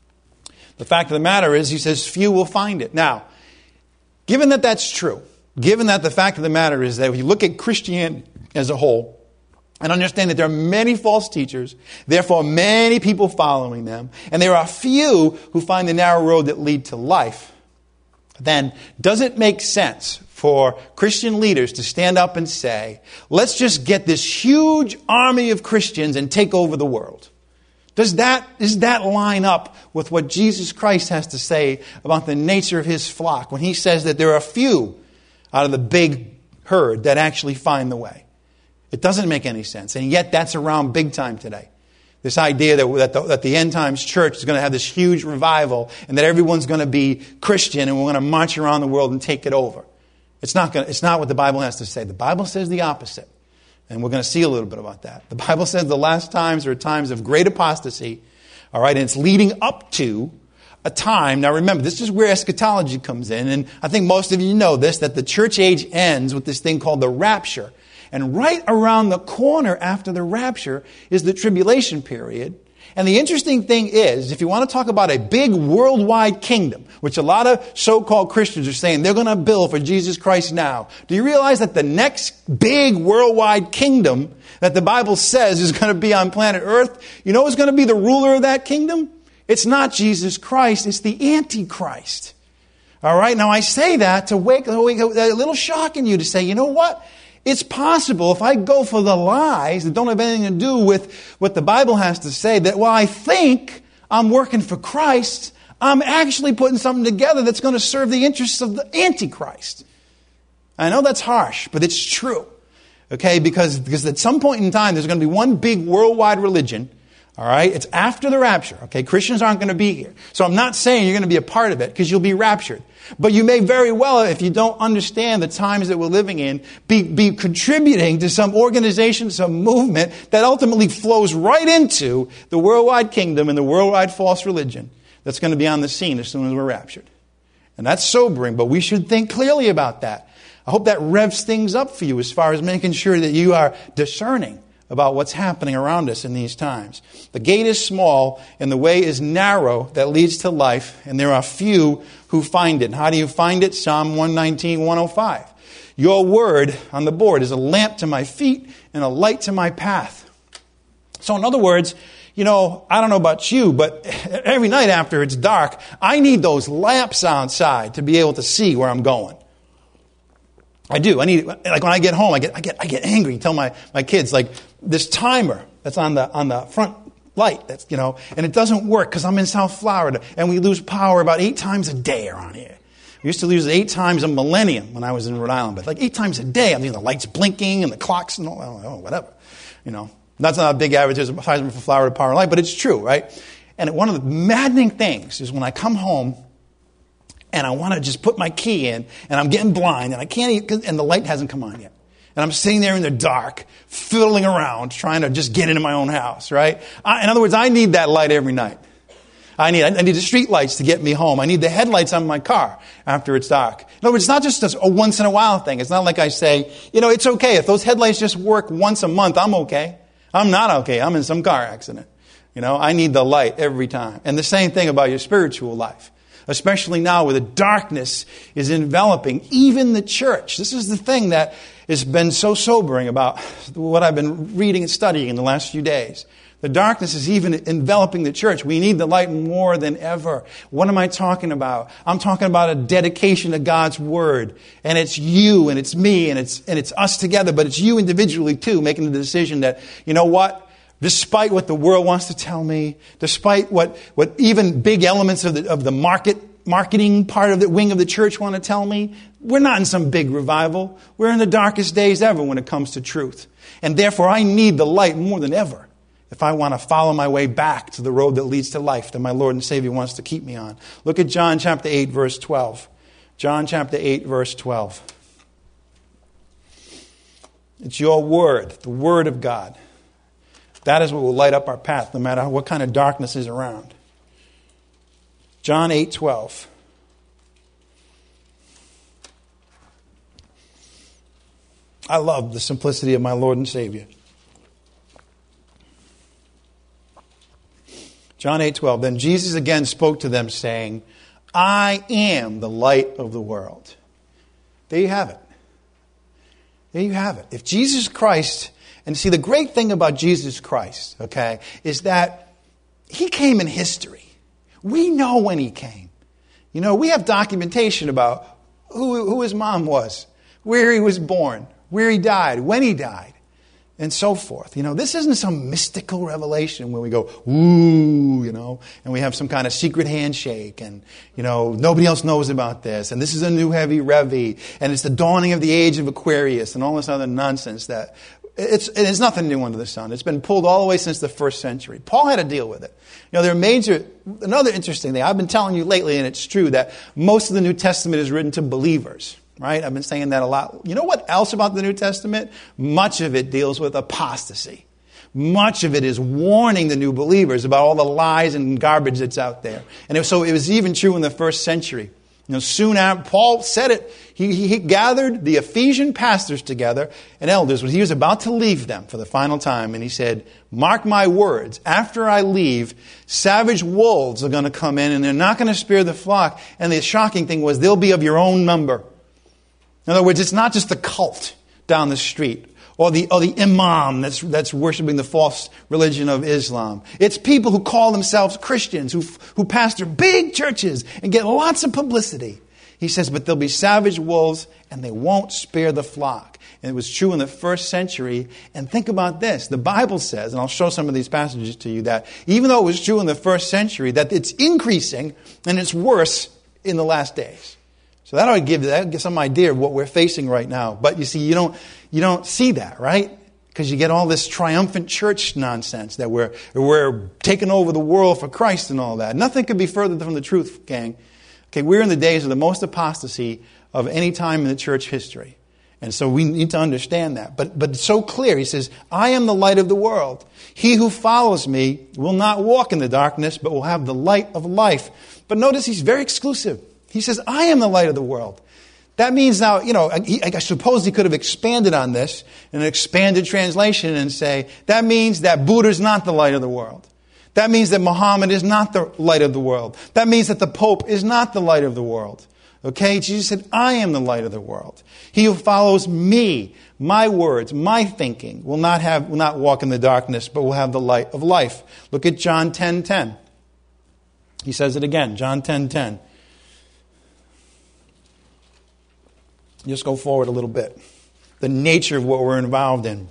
The fact of the matter is, he says, few will find it. Now, given that that's true, given that the fact of the matter is that if you look at Christianity as a whole, and understand that there are many false teachers, therefore many people following them, and there are few who find the narrow road that lead to life, then does it make sense for Christian leaders to stand up and say, let's just get this huge army of Christians and take over the world? Does that line up with what Jesus Christ has to say about the nature of his flock when he says that there are few out of the big herd that actually find the way? It doesn't make any sense. And yet that's around big time today. This idea that the end times church is going to have this huge revival and that everyone's going to be Christian and we're going to march around the world and take it over. It's not what the Bible has to say. The Bible says the opposite. And we're going to see a little bit about that. The Bible says the last times are times of great apostasy. All right, and it's leading up to a time. Now remember, this is where eschatology comes in. And I think most of you know this, that the church age ends with this thing called the rapture. And right around the corner after the rapture is the tribulation period. And the interesting thing is, if you want to talk about a big worldwide kingdom, which a lot of so-called Christians are saying they're going to build for Jesus Christ now, do you realize that the next big worldwide kingdom that the Bible says is going to be on planet Earth, who's going to be the ruler of that kingdom? It's not Jesus Christ, it's the Antichrist. All right, now I say that to wake a little shock in you to say, you know what? It's possible if I go for the lies that don't have anything to do with what the Bible has to say, that while I think I'm working for Christ, I'm actually putting something together that's going to serve the interests of the Antichrist. I know that's harsh, but it's true. Okay, because at some point in time, there's going to be one big worldwide religion. All right, it's after the rapture. Okay, Christians aren't going to be here. So I'm not saying you're going to be a part of it because you'll be raptured. But you may very well, if you don't understand the times that we're living in, be contributing to some organization, some movement that ultimately flows right into the worldwide kingdom and the worldwide false religion that's going to be on the scene as soon as we're raptured. And that's sobering, but we should think clearly about that. I hope that revs things up for you as far as making sure that you are discerning about what's happening around us in these times. The gate is small and the way is narrow that leads to life, and there are few who find it. And how do you find it? Psalm 119, 105. Your word on the board is a lamp to my feet and a light to my path. So in other words, I don't know about you, but every night after it's dark, I need those lamps outside to be able to see where I'm going. I do. I need, like when I get home, I get angry. Tell my kids, like, this timer that's on the front light, that's, and it doesn't work because I'm in South Florida and we lose power about 8 times a day around here. We used to lose it 8 times a millennium when I was in Rhode Island, but like 8 times a day, the lights blinking and the clocks and all, whatever. That's not a big advertisement for Florida Power and Light, but it's true, right? And one of the maddening things is when I come home and I want to just put my key in, and I'm getting blind, and I can't and the light hasn't come on yet. And I'm sitting there in the dark, fiddling around, trying to just get into my own house, right? In other words, I need that light every night. I need the street lights to get me home. I need the headlights on my car after it's dark. In other words, it's not just a once in a while thing. It's not like I say, it's okay. If those headlights just work once a month, I'm okay. I'm not okay. I'm in some car accident. I need the light every time. And the same thing about your spiritual life. Especially now where the darkness is enveloping even the church. This is the thing that has been so sobering about what I've been reading and studying in the last few days. The darkness is even enveloping the church. We need the light more than ever. What am I talking about? I'm talking about a dedication to God's Word. And it's you and it's me and it's us together, but it's you individually too, making the decision that, despite what the world wants to tell me, despite what even big elements of the marketing part of the wing of the church want to tell me, we're not in some big revival. We're in the darkest days ever when it comes to truth. And therefore, I need the light more than ever if I want to follow my way back to the road that leads to life that my Lord and Savior wants to keep me on. Look at John chapter 8, verse 12. John chapter 8, verse 12. It's your word, the word of God. That is what will light up our path, no matter what kind of darkness is around. John 8:12. I love the simplicity of my Lord and Savior. John 8:12. Then Jesus again spoke to them, saying, I am the light of the world. There you have it. There you have it. If Jesus Christ... And see, the great thing about Jesus Christ, okay, is that he came in history. We know when he came. We have documentation about who his mom was, where he was born, where he died, when he died, and so forth. This isn't some mystical revelation where we go, ooh, and we have some kind of secret handshake, and, nobody else knows about this, and this is a new heavy revy, and it's the dawning of the age of Aquarius, and all this other nonsense that... It's nothing new under the sun. It's been pulled all the way since the first century. Paul had to deal with it. Another interesting thing, I've been telling you lately, and it's true, that most of the New Testament is written to believers, right? I've been saying that a lot. You know what else about the New Testament? Much of it deals with apostasy. Much of it is warning the new believers about all the lies and garbage that's out there. And so it was even true in the first century. Soon after, Paul said it, he gathered the Ephesian pastors together and elders when he was about to leave them for the final time. And he said, mark my words, after I leave, savage wolves are going to come in and they're not going to spare the flock. And the shocking thing was they'll be of your own number. In other words, it's not just the cult down the street or the imam that's worshiping the false religion of Islam. It's people who call themselves Christians, who pastor big churches and get lots of publicity. He says, but there'll be savage wolves and they won't spare the flock. And it was true in the first century. And think about this. The Bible says, and I'll show some of these passages to you, that even though it was true in the first century, that it's increasing and it's worse in the last days. So that ought to give some idea of what we're facing right now. But you see, you don't see that, right? Because you get all this triumphant church nonsense that we're taking over the world for Christ and all that. Nothing could be further from the truth, gang. Okay, we're in the days of the most apostasy of any time in the church history. And so we need to understand that. But it's so clear. He says, I am the light of the world. He who follows me will not walk in the darkness, but will have the light of life. But notice he's very exclusive. He says, I am the light of the world. That means now, I suppose he could have expanded on this in an expanded translation and say, that means that Buddha is not the light of the world. That means that Muhammad is not the light of the world. That means that the Pope is not the light of the world. Okay? Jesus said, I am the light of the world. He who follows me, my words, my thinking, will not walk in the darkness, but will have the light of life. Look at John 10:10. He says it again, John 10:10. Just go forward a little bit. The nature of what we're involved in.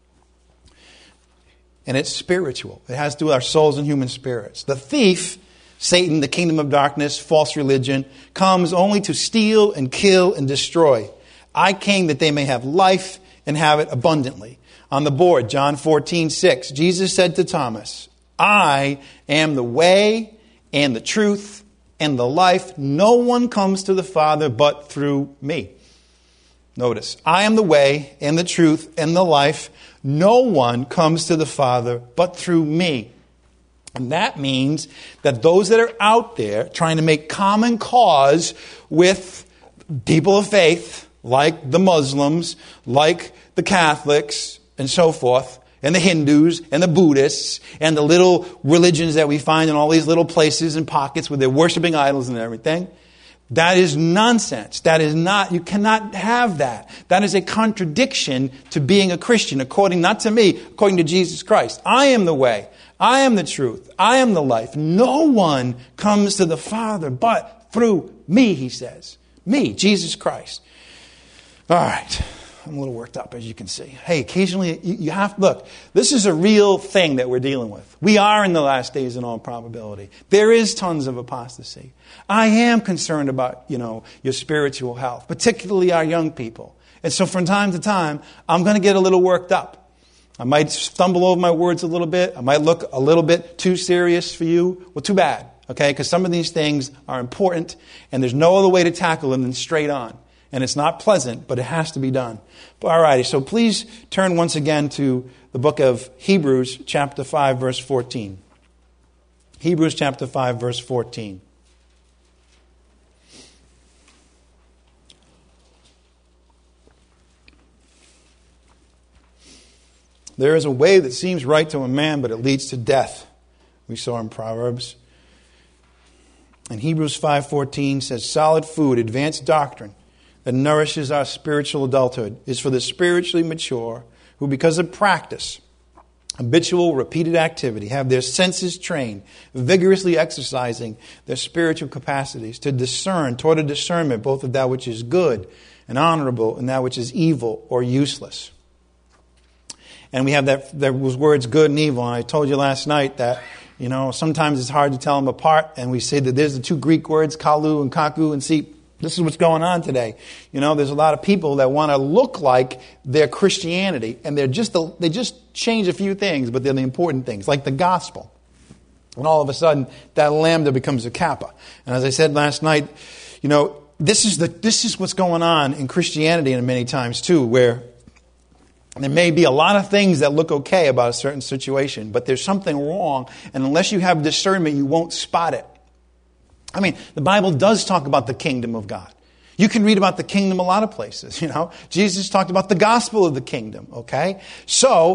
And it's spiritual. It has to do with our souls and human spirits. The thief, Satan, the kingdom of darkness, false religion, comes only to steal and kill and destroy. I came that they may have life and have it abundantly. On the board, John 14:6, Jesus said to Thomas, I am the way and the truth and the life. No one comes to the Father but through me. Notice, I am the way and the truth and the life. No one comes to the Father but through me. And that means that those that are out there trying to make common cause with people of faith, like the Muslims, like the Catholics, and so forth, and the Hindus, and the Buddhists, and the little religions that we find in all these little places and pockets where they're worshiping idols and everything, that is nonsense. That is not, you cannot have that. That is a contradiction to being a Christian, according, not to me, according to Jesus Christ. I am the way. I am the truth. I am the life. No one comes to the Father but through me, he says. Me, Jesus Christ. All right. I'm a little worked up, as you can see. Hey, occasionally you have to, look, this is a real thing that we're dealing with. We are in the last days in all probability. There is tons of apostasy. I am concerned about, your spiritual health, particularly our young people. And so from time to time, I'm going to get a little worked up. I might stumble over my words a little bit. I might look a little bit too serious for you. Well, too bad, okay? Because some of these things are important, and there's no other way to tackle them than straight on. And it's not pleasant, but it has to be done. All righty, so please turn once again to the book of Hebrews, chapter 5, verse 14. Hebrews, chapter 5, verse 14. There is a way that seems right to a man, but it leads to death. We saw in Proverbs. And Hebrews 5:14 says, solid food, advanced doctrine, that nourishes our spiritual adulthood is for the spiritually mature who, because of practice, habitual, repeated activity, have their senses trained, vigorously exercising their spiritual capacities to discern toward a discernment both of that which is good and honorable and that which is evil or useless. And we have those words good and evil. And I told you last night that, sometimes it's hard to tell them apart. And we say that there's the two Greek words, kalu and kaku, and see, this is what's going on today. There's a lot of people that want to look like their Christianity, and they just change a few things, but they're the important things, like the gospel. And all of a sudden, that lambda becomes a kappa. And as I said last night, this is what's going on in Christianity, and many times too, where there may be a lot of things that look okay about a certain situation, but there's something wrong, and unless you have discernment, you won't spot it. The Bible does talk about the kingdom of God. You can read about the kingdom a lot of places, Jesus talked about the gospel of the kingdom, okay? So,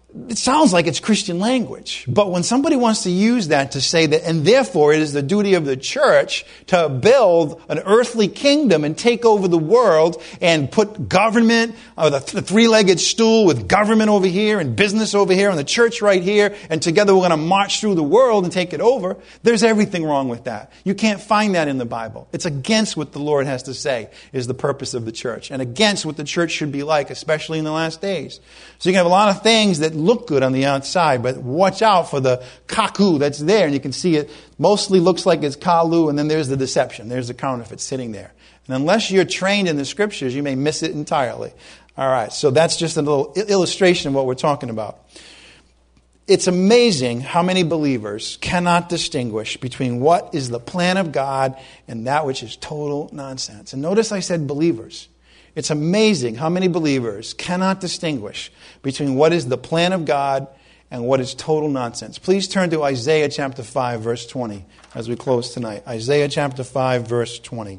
it sounds like it's Christian language. But when somebody wants to use that to say that, and therefore it is the duty of the church to build an earthly kingdom and take over the world and put government, the three-legged stool with government over here and business over here and the church right here, and together we're going to march through the world and take it over, there's everything wrong with that. You can't find that in the Bible. It's against what the Lord has to say is the purpose of the church, and against what the church should be like, especially in the last days. So you can have a lot of things that look good on the outside, but watch out for the kaku that's there, and you can see it mostly looks like it's kalu, and then there's the deception. There's the counterfeit sitting there. And unless you're trained in the scriptures, you may miss it entirely. All right, so that's just a little illustration of what we're talking about. It's amazing how many believers cannot distinguish between what is the plan of God and that which is total nonsense. And notice I said believers. It's amazing how many believers cannot distinguish between what is the plan of God and what is total nonsense. Please turn to Isaiah chapter 5, verse 20 as we close tonight. Isaiah chapter 5, verse 20.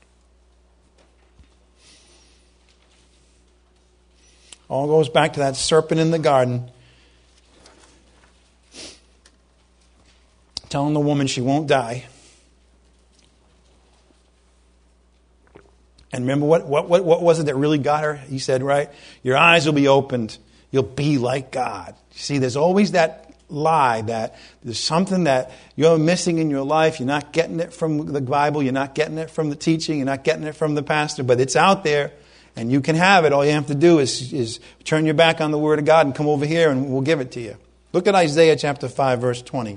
All goes back to that serpent in the garden telling the woman she won't die. And remember what was it that really got her? He said, right? Your eyes will be opened. You'll be like God. See, there's always that lie that there's something that you're missing in your life. You're not getting it from the Bible. You're not getting it from the teaching. You're not getting it from the pastor. But it's out there, and you can have it. All you have to do is turn your back on the Word of God and come over here, and we'll give it to you. Look at Isaiah chapter 5, verse 20.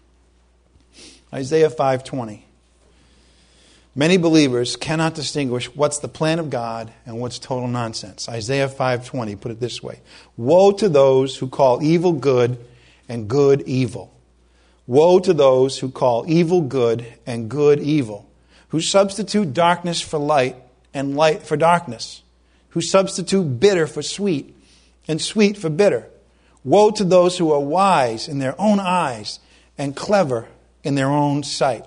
Isaiah 5:20. Many believers cannot distinguish what's the plan of God and what's total nonsense. Isaiah 5:20 put it this way. Woe to those who call evil good and good evil. Woe to those who call evil good and good evil, who substitute darkness for light and light for darkness, who substitute bitter for sweet and sweet for bitter. Woe to those who are wise in their own eyes and clever in their own sight.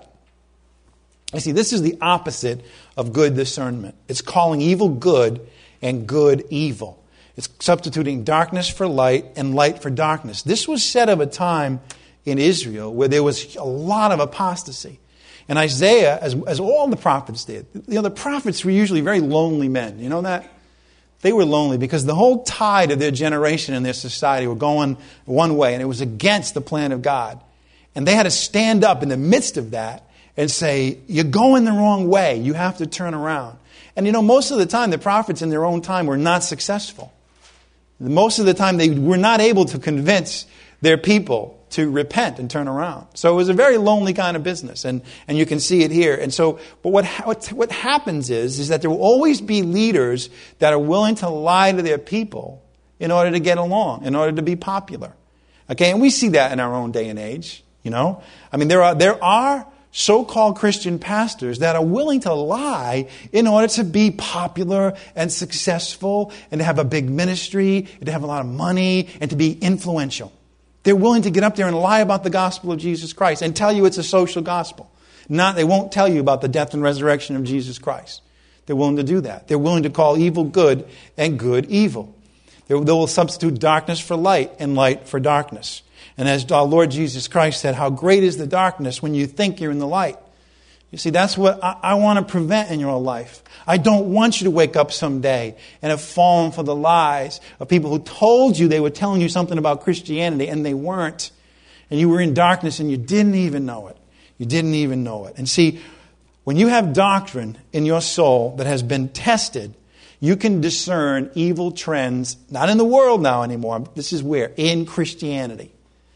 You see, this is the opposite of good discernment. It's calling evil good and good evil. It's substituting darkness for light and light for darkness. This was said of a time in Israel where there was a lot of apostasy. And Isaiah, as all the prophets did, the prophets were usually very lonely men. You know that? They were lonely because the whole tide of their generation and their society were going one way, and it was against the plan of God. And they had to stand up in the midst of that and say, you're going the wrong way. You have to turn around. And most of the time, the prophets in their own time were not successful. Most of the time, they were not able to convince their people to repent and turn around. So it was a very lonely kind of business. And you can see it here. And so, but what happens is that there will always be leaders that are willing to lie to their people in order to get along, in order to be popular. Okay, and we see that in our own day and age. There are so-called Christian pastors that are willing to lie in order to be popular and successful and to have a big ministry and to have a lot of money and to be influential. They're willing to get up there and lie about the gospel of Jesus Christ and tell you it's a social gospel. They won't tell you about the death and resurrection of Jesus Christ. They're willing to do that. They're willing to call evil good and good evil. They will substitute darkness for light and light for darkness. And as our Lord Jesus Christ said, how great is the darkness when you think you're in the light. You see, that's what I want to prevent in your life. I don't want you to wake up someday and have fallen for the lies of people who told you they were telling you something about Christianity and they weren't. And you were in darkness and you didn't even know it. You didn't even know it. And see, when you have doctrine in your soul that has been tested, you can discern evil trends, not in the world now anymore. This is where? In Christianity.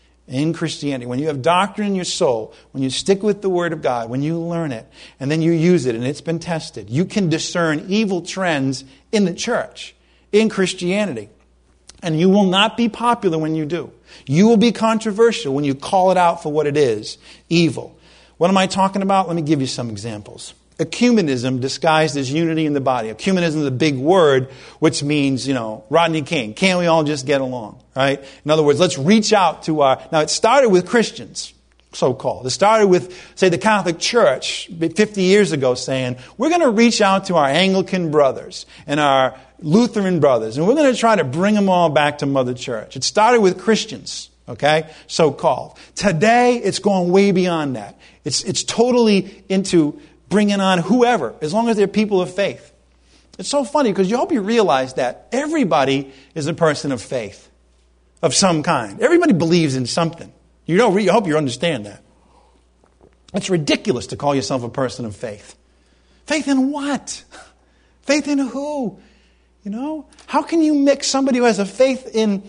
In Christianity, when you have doctrine in your soul, when you stick with the Word of God, when you learn it, and then you use it, and it's been tested, you can discern evil trends in the church, in Christianity. And you will not be popular when you do. You will be controversial when you call it out for what it is, evil. What am I talking about? Let me give you some examples. Ecumenism disguised as unity in the body. Ecumenism is a big word, which means, Rodney King. Can't we all just get along, right? In other words, let's reach out to now it started with Christians. so-called. It started with, say, the Catholic Church 50 years ago saying, we're going to reach out to our Anglican brothers and our Lutheran brothers, and we're going to try to bring them all back to Mother Church. It started with Christians, okay, so-called. Today, it's gone way beyond that. It's totally into bringing on whoever, as long as they're people of faith. It's so funny because you hope you realize that everybody is a person of faith of some kind. Everybody believes in something. I hope you understand that. It's ridiculous to call yourself a person of faith. Faith in what? Faith in who? How can you mix somebody who has a faith in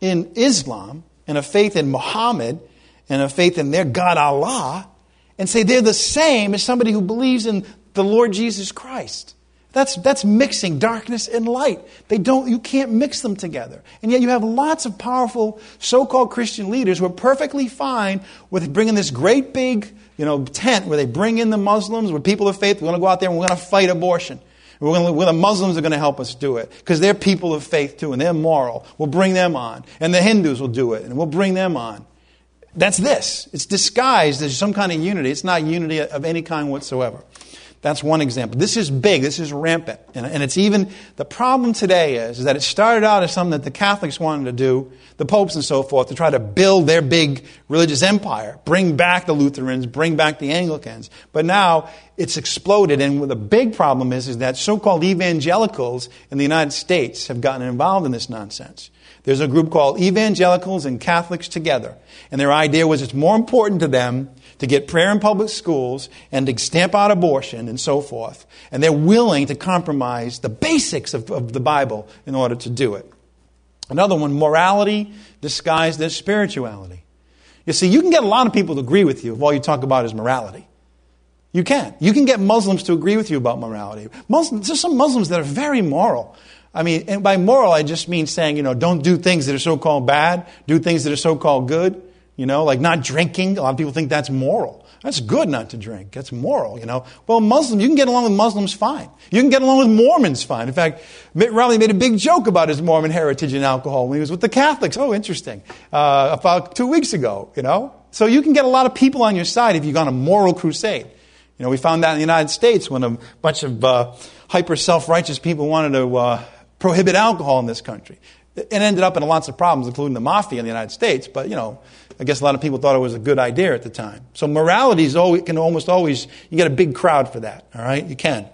Islam and a faith in Muhammad and a faith in their God Allah and say they're the same as somebody who believes in the Lord Jesus Christ? That's mixing darkness and light. You can't mix them together. And yet you have lots of powerful so-called Christian leaders who are perfectly fine with bringing this great big, tent where they bring in the Muslims, with people of faith. We're going to go out there and we're going to fight abortion. The Muslims are going to help us do it because they're people of faith too and they're moral. We'll bring them on. And the Hindus will do it and we'll bring them on. That's this. It's disguised as some kind of unity. It's not unity of any kind whatsoever. That's one example. This is big. This is rampant. And it's even, the problem today is that it started out as something that the Catholics wanted to do, the popes and so forth, to try to build their big religious empire, bring back the Lutherans, bring back the Anglicans. But now it's exploded. And the big problem is that so-called evangelicals in the United States have gotten involved in this nonsense. There's a group called Evangelicals and Catholics Together. And their idea was it's more important to them to get prayer in public schools and to stamp out abortion and so forth. And they're willing to compromise the basics of the Bible in order to do it. Another one, morality disguised as spirituality. You see, you can get a lot of people to agree with you if all you talk about is morality. You can. You can get Muslims to agree with you about morality. There's some Muslims that are very moral. And by moral, I just mean saying, don't do things that are so-called bad, do things that are so-called good. Like not drinking. A lot of people think that's moral. That's good not to drink. That's moral, Well, Muslims, you can get along with Muslims fine. You can get along with Mormons fine. In fact, Mitt Romney made a big joke about his Mormon heritage and alcohol when he was with the Catholics. Oh, interesting. About 2 weeks ago, So you can get a lot of people on your side if you've gone a moral crusade. We found that in the United States when a bunch of hyper self-righteous people wanted to prohibit alcohol in this country. It ended up in lots of problems, including the mafia in the United States. But, I guess a lot of people thought it was a good idea at the time. So morality can almost always, you get a big crowd for that. All right? You can.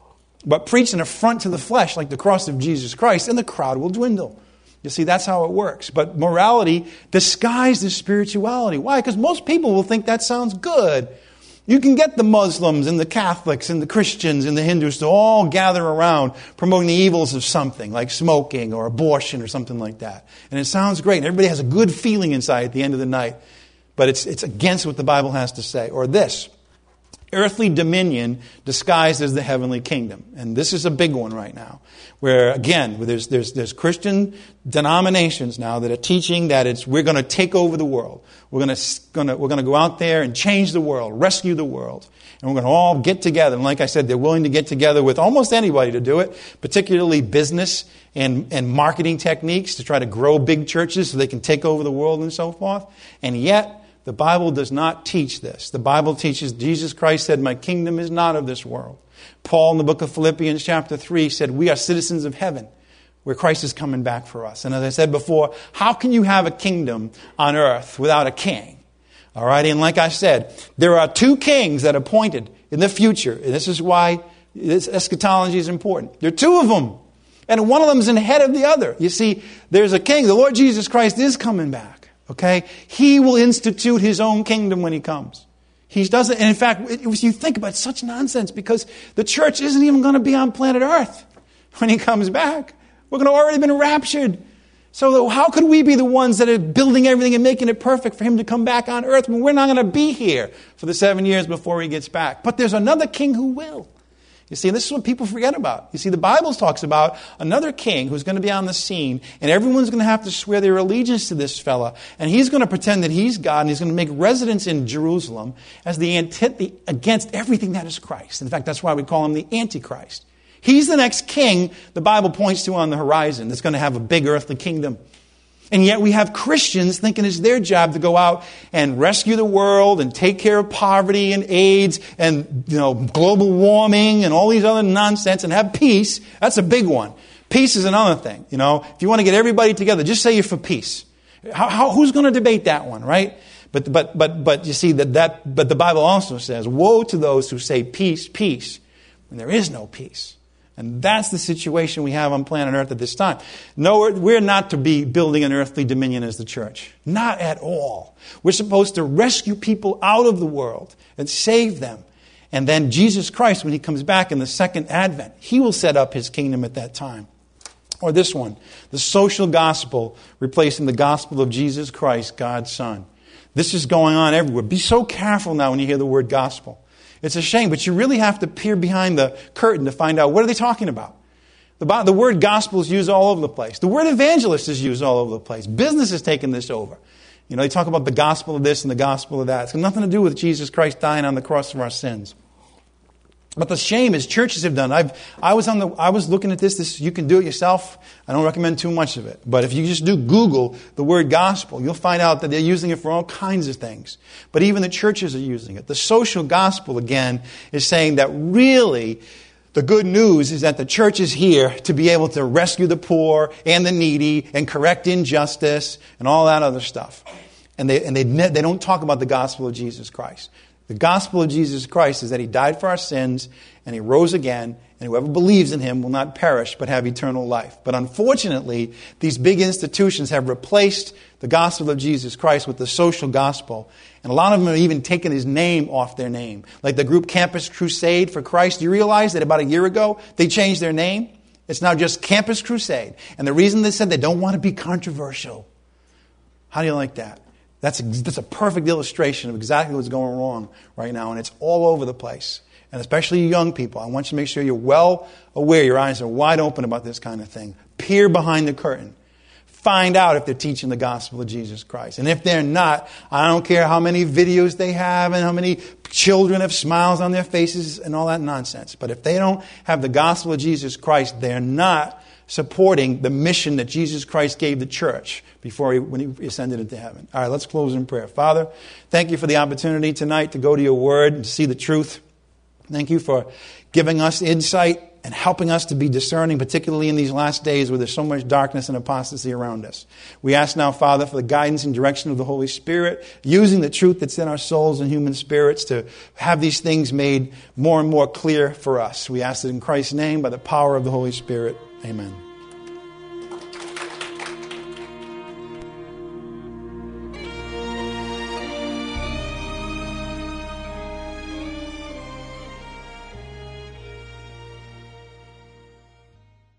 But preach an affront to the flesh like the cross of Jesus Christ, and the crowd will dwindle. You see, that's how it works. But morality disguised as spirituality. Why? Because most people will think that sounds good. You can get the Muslims and the Catholics and the Christians and the Hindus to all gather around promoting the evils of something like smoking or abortion or something like that. And it sounds great. And everybody has a good feeling inside at the end of the night. But it's against what the Bible has to say. Or this, earthly dominion disguised as the heavenly kingdom. And this is a big one right now. Where, again, there's Christian denominations now that are teaching that we're going to take over the world. We're going to go out there and change the world, rescue the world. And we're going to all get together. And like I said, they're willing to get together with almost anybody to do it, particularly business and marketing techniques to try to grow big churches so they can take over the world and so forth. And yet, the Bible does not teach this. The Bible teaches, Jesus Christ said, my kingdom is not of this world. Paul in the book of Philippians chapter 3 said, we are citizens of heaven, where Christ is coming back for us. And as I said before, how can you have a kingdom on earth without a king? All right, and like I said, there are 2 kings that are appointed in the future. And this is why this eschatology is important. There are 2 of them. And one of them is in head of the other. You see, there's a king. The Lord Jesus Christ is coming back. Okay? He will institute his own kingdom when he comes. He doesn't, and in fact, you think about it, it's such nonsense because the church isn't even going to be on planet Earth when he comes back. We're going to already been raptured. So how could we be the ones that are building everything and making it perfect for him to come back on earth when we're not going to be here for the 7 years before he gets back? But there's another king who will. You see, this is what people forget about. You see, the Bible talks about another king who's going to be on the scene, and everyone's going to have to swear their allegiance to this fella, and he's going to pretend that he's God, and he's going to make residence in Jerusalem as the against everything that is Christ. In fact, that's why we call him the Antichrist. He's the next king the Bible points to on the horizon that's going to have a big earthly kingdom. And yet we have Christians thinking it's their job to go out and rescue the world and take care of poverty and AIDS and, global warming and all these other nonsense and have peace. That's a big one. Peace is another thing. If you want to get everybody together, just say you're for peace. Who's going to debate that one, right? But you see but the Bible also says, woe to those who say peace, peace, when there is no peace. And that's the situation we have on planet Earth at this time. No, we're not to be building an earthly dominion as the church. Not at all. We're supposed to rescue people out of the world and save them. And then Jesus Christ, when he comes back in the second advent, he will set up his kingdom at that time. Or this one, the social gospel replacing the gospel of Jesus Christ, God's Son. This is going on everywhere. Be so careful now when you hear the word gospel. It's a shame, but you really have to peer behind the curtain to find out what are they talking about. The word gospel is used all over the place. The word evangelist is used all over the place. Business has taken this over. They talk about the gospel of this and the gospel of that. It's got nothing to do with Jesus Christ dying on the cross for our sins. But the shame is churches have done. I was looking at this. You can do it yourself. I don't recommend too much of it. But if you just do Google the word gospel, you'll find out that they're using it for all kinds of things. But even the churches are using it. The social gospel, again, is saying that really the good news is that the church is here to be able to rescue the poor and the needy and correct injustice and all that other stuff. And they don't talk about the gospel of Jesus Christ. The gospel of Jesus Christ is that he died for our sins and he rose again, and whoever believes in him will not perish but have eternal life. But unfortunately, these big institutions have replaced the gospel of Jesus Christ with the social gospel. And a lot of them have even taken his name off their name. Like the group Campus Crusade for Christ. Do you realize that about a year ago, they changed their name? It's now just Campus Crusade. And the reason they said they don't want to be controversial. How do you like that? That's a perfect illustration of exactly what's going wrong right now, and it's all over the place. And especially you young people, I want you to make sure you're well aware, your eyes are wide open about this kind of thing. Peer behind the curtain. Find out if they're teaching the gospel of Jesus Christ. And if they're not, I don't care how many videos they have and how many children have smiles on their faces and all that nonsense. But if they don't have the gospel of Jesus Christ, they're not supporting the mission that Jesus Christ gave the church when he ascended into heaven. All right, let's close in prayer. Father, thank you for the opportunity tonight to go to your word and to see the truth. Thank you for giving us insight and helping us to be discerning, particularly in these last days where there's so much darkness and apostasy around us. We ask now, Father, for the guidance and direction of the Holy Spirit, using the truth that's in our souls and human spirits to have these things made more and more clear for us. We ask it in Christ's name by the power of the Holy Spirit. Amen.